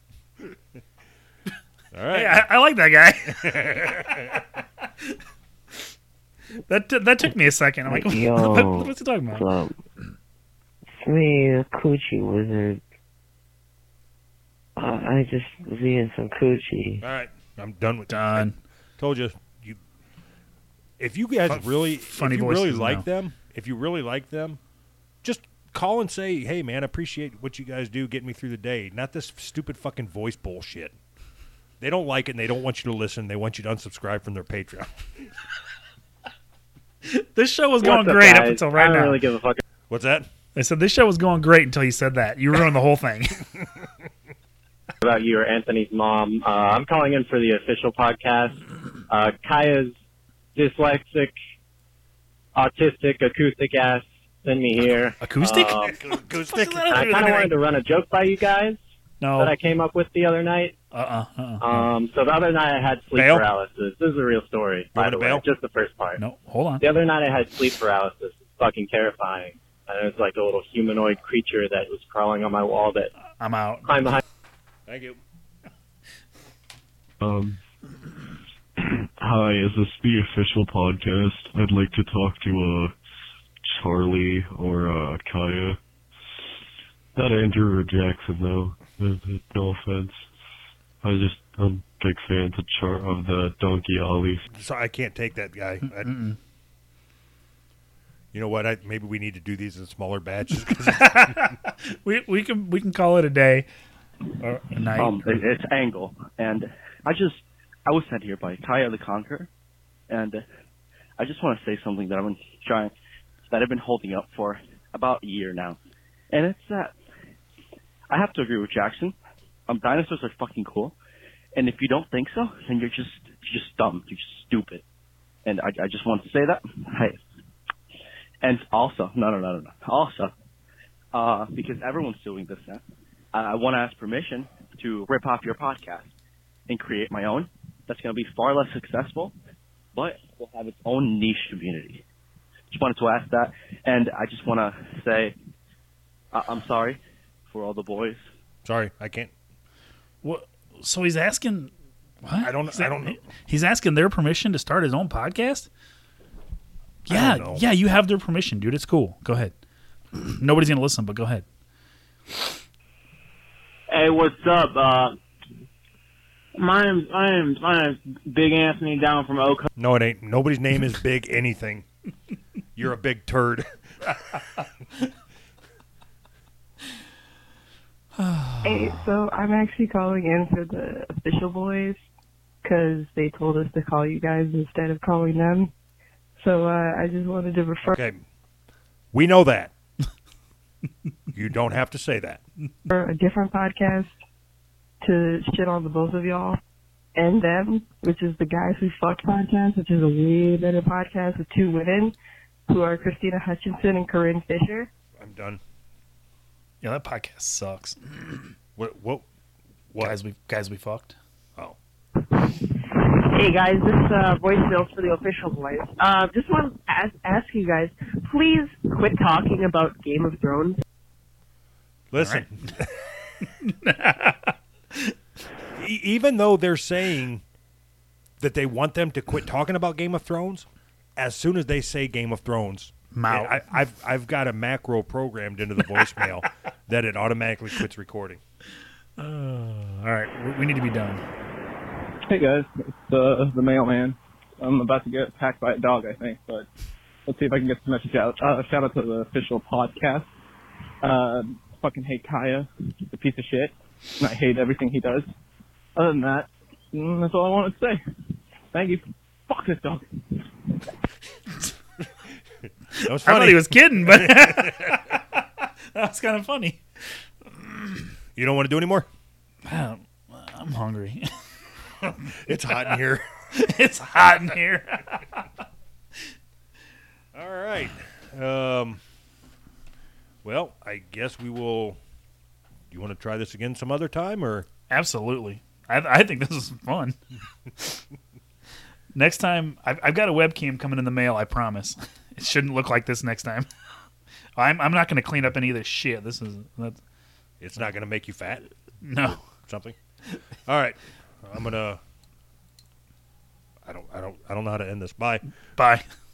[SPEAKER 5] All right.
[SPEAKER 4] Hey, I, I like that guy. that t- that took me a second. I'm like,
[SPEAKER 10] Yo,
[SPEAKER 4] what, what's he talking about?
[SPEAKER 10] So, it's me, the Coochie Wizard. Uh, I just was eating some coochie.
[SPEAKER 5] All right, I'm done with
[SPEAKER 4] done.
[SPEAKER 5] I told you, you. If you guys
[SPEAKER 4] Fun,
[SPEAKER 5] really,
[SPEAKER 4] funny
[SPEAKER 5] if you really
[SPEAKER 4] voices
[SPEAKER 5] like
[SPEAKER 4] now.
[SPEAKER 5] them, if you really like them, just call and say, "Hey, man, I appreciate what you guys do, getting me through the day." Not this stupid fucking voice bullshit. They don't like it, and they don't want you to listen. They want you to unsubscribe from their Patreon.
[SPEAKER 4] This show was
[SPEAKER 9] What's
[SPEAKER 4] going
[SPEAKER 9] up,
[SPEAKER 4] great
[SPEAKER 9] guys?
[SPEAKER 4] up until right
[SPEAKER 9] I don't
[SPEAKER 4] now.
[SPEAKER 9] really give a fuck.
[SPEAKER 5] What's that?
[SPEAKER 4] I said this show was going great until you said that. You ruined the whole thing.
[SPEAKER 9] About you or Anthony's mom. Uh, I'm calling in for the official podcast. Uh, Kaya's dyslexic, autistic, acoustic ass sent me here.
[SPEAKER 4] Acoustic?
[SPEAKER 9] Um,
[SPEAKER 5] acoustic?
[SPEAKER 9] I kind of wanted to run a joke by you guys
[SPEAKER 4] No.
[SPEAKER 9] that I came up with the other night.
[SPEAKER 4] Uh-uh. uh-uh.
[SPEAKER 9] Um, so the other night I had sleep
[SPEAKER 4] Bail?
[SPEAKER 9] paralysis. This is a real story, by
[SPEAKER 4] want
[SPEAKER 9] the
[SPEAKER 4] to
[SPEAKER 9] way.
[SPEAKER 4] bail?
[SPEAKER 9] Just the first part.
[SPEAKER 4] No, hold on.
[SPEAKER 9] The other night I had sleep paralysis. It's fucking terrifying. And it was like a little humanoid creature that was crawling on my wall that
[SPEAKER 4] I'm out.
[SPEAKER 9] climbed behind.
[SPEAKER 5] Thank you.
[SPEAKER 13] Um, hi, is this the official podcast? I'd like to talk to, uh, Charlie or, uh, Kaya. Not Andrew or Jackson, though. No offense. I just, I'm big fans of, Char- of the Donkey Ollie.
[SPEAKER 5] So I can't take that guy. I, you know what? I, maybe we need to do these in smaller batches.
[SPEAKER 4] we we can we can call it a day or a night.
[SPEAKER 14] Um, it, it's Angle, and I just I was sent here by Kaya the Conqueror, and I just want to say something that I've been trying, that I've been holding up for about a year now, and it's that I have to agree with Jackson. Um, dinosaurs are fucking cool, and if you don't think so, then you're just you're just dumb, you're just stupid, and I I just want to say that. Hey, and also no no no no no also, uh, because everyone's doing this now. I want to ask permission to rip off your podcast and create my own. That's going to be far less successful, but will have its own niche community. Just wanted to ask that, and I just want to say I- I'm sorry for all the boys.
[SPEAKER 5] Sorry, I can't.
[SPEAKER 4] What? So he's asking. What?
[SPEAKER 5] I don't.
[SPEAKER 4] He's
[SPEAKER 5] I
[SPEAKER 4] a-
[SPEAKER 5] don't know.
[SPEAKER 4] He's asking their permission to start his own podcast.
[SPEAKER 5] I
[SPEAKER 4] Yeah,
[SPEAKER 5] don't know.
[SPEAKER 4] yeah, you have their permission, dude. It's cool. Go ahead. Nobody's gonna listen, but go ahead.
[SPEAKER 8] Hey, what's up? Uh, my name's my name's my name's Big Anthony down from Oak.
[SPEAKER 5] No, it ain't. Nobody's name is Big anything. You're a big turd.
[SPEAKER 25] Hey, so I'm actually calling in for the official boys because they told us to call you guys instead of calling them. So uh, I just wanted to refer
[SPEAKER 5] Okay. We know that. You don't have to say that.
[SPEAKER 25] for a different podcast to shit on the both of y'all and them, which is the Guys Who Fuck podcast, which is a way better podcast with two women who are Christina Hutchinson and Corinne Fisher.
[SPEAKER 5] I'm done.
[SPEAKER 4] Yeah, that podcast sucks.
[SPEAKER 5] What? What? What?
[SPEAKER 4] Guys, we guys we fucked.
[SPEAKER 5] Oh.
[SPEAKER 25] Hey guys, this uh, voicemail's for the official boys. Uh, just want to ask, ask you guys, please quit talking about Game of Thrones.
[SPEAKER 5] Listen. E- even though they're saying that they want them to quit talking about Game of Thrones, as soon as they say Game of Thrones,
[SPEAKER 4] Mouth.
[SPEAKER 5] I, I've I've got a macro programmed into the voicemail that it automatically quits recording.
[SPEAKER 4] Uh, all right, we- we need to be done.
[SPEAKER 12] Hey guys, it's uh, the mailman. I'm about to get attacked by a dog, I think, but let's see if I can get the message out. Uh, shout out to the official podcast. Uh, fucking hate Kaya, he's a piece of shit, and I hate everything he does. Other than that, mm, that's all I wanted to say. Thank you. Fuck this dog.
[SPEAKER 5] That was
[SPEAKER 4] I
[SPEAKER 5] funny.
[SPEAKER 4] thought he was kidding, but that was kind of funny.
[SPEAKER 5] You don't want to do any more?
[SPEAKER 4] Wow, I'm hungry.
[SPEAKER 5] It's hot in here.
[SPEAKER 4] It's hot in here.
[SPEAKER 5] All right. Um, well, I guess we will. Do you want to try this again some other time, or?
[SPEAKER 4] Absolutely. I, I think this is fun. Next time, I've, I've got a webcam coming in the mail. I promise. It shouldn't look like this next time. I'm I'm not going to clean up any of this shit. This is that's,
[SPEAKER 5] It's not going to make you fat.
[SPEAKER 4] No.
[SPEAKER 5] Or something. All right. I'm gonna. I don't. I don't. I don't know how to end this. Bye.
[SPEAKER 4] Bye.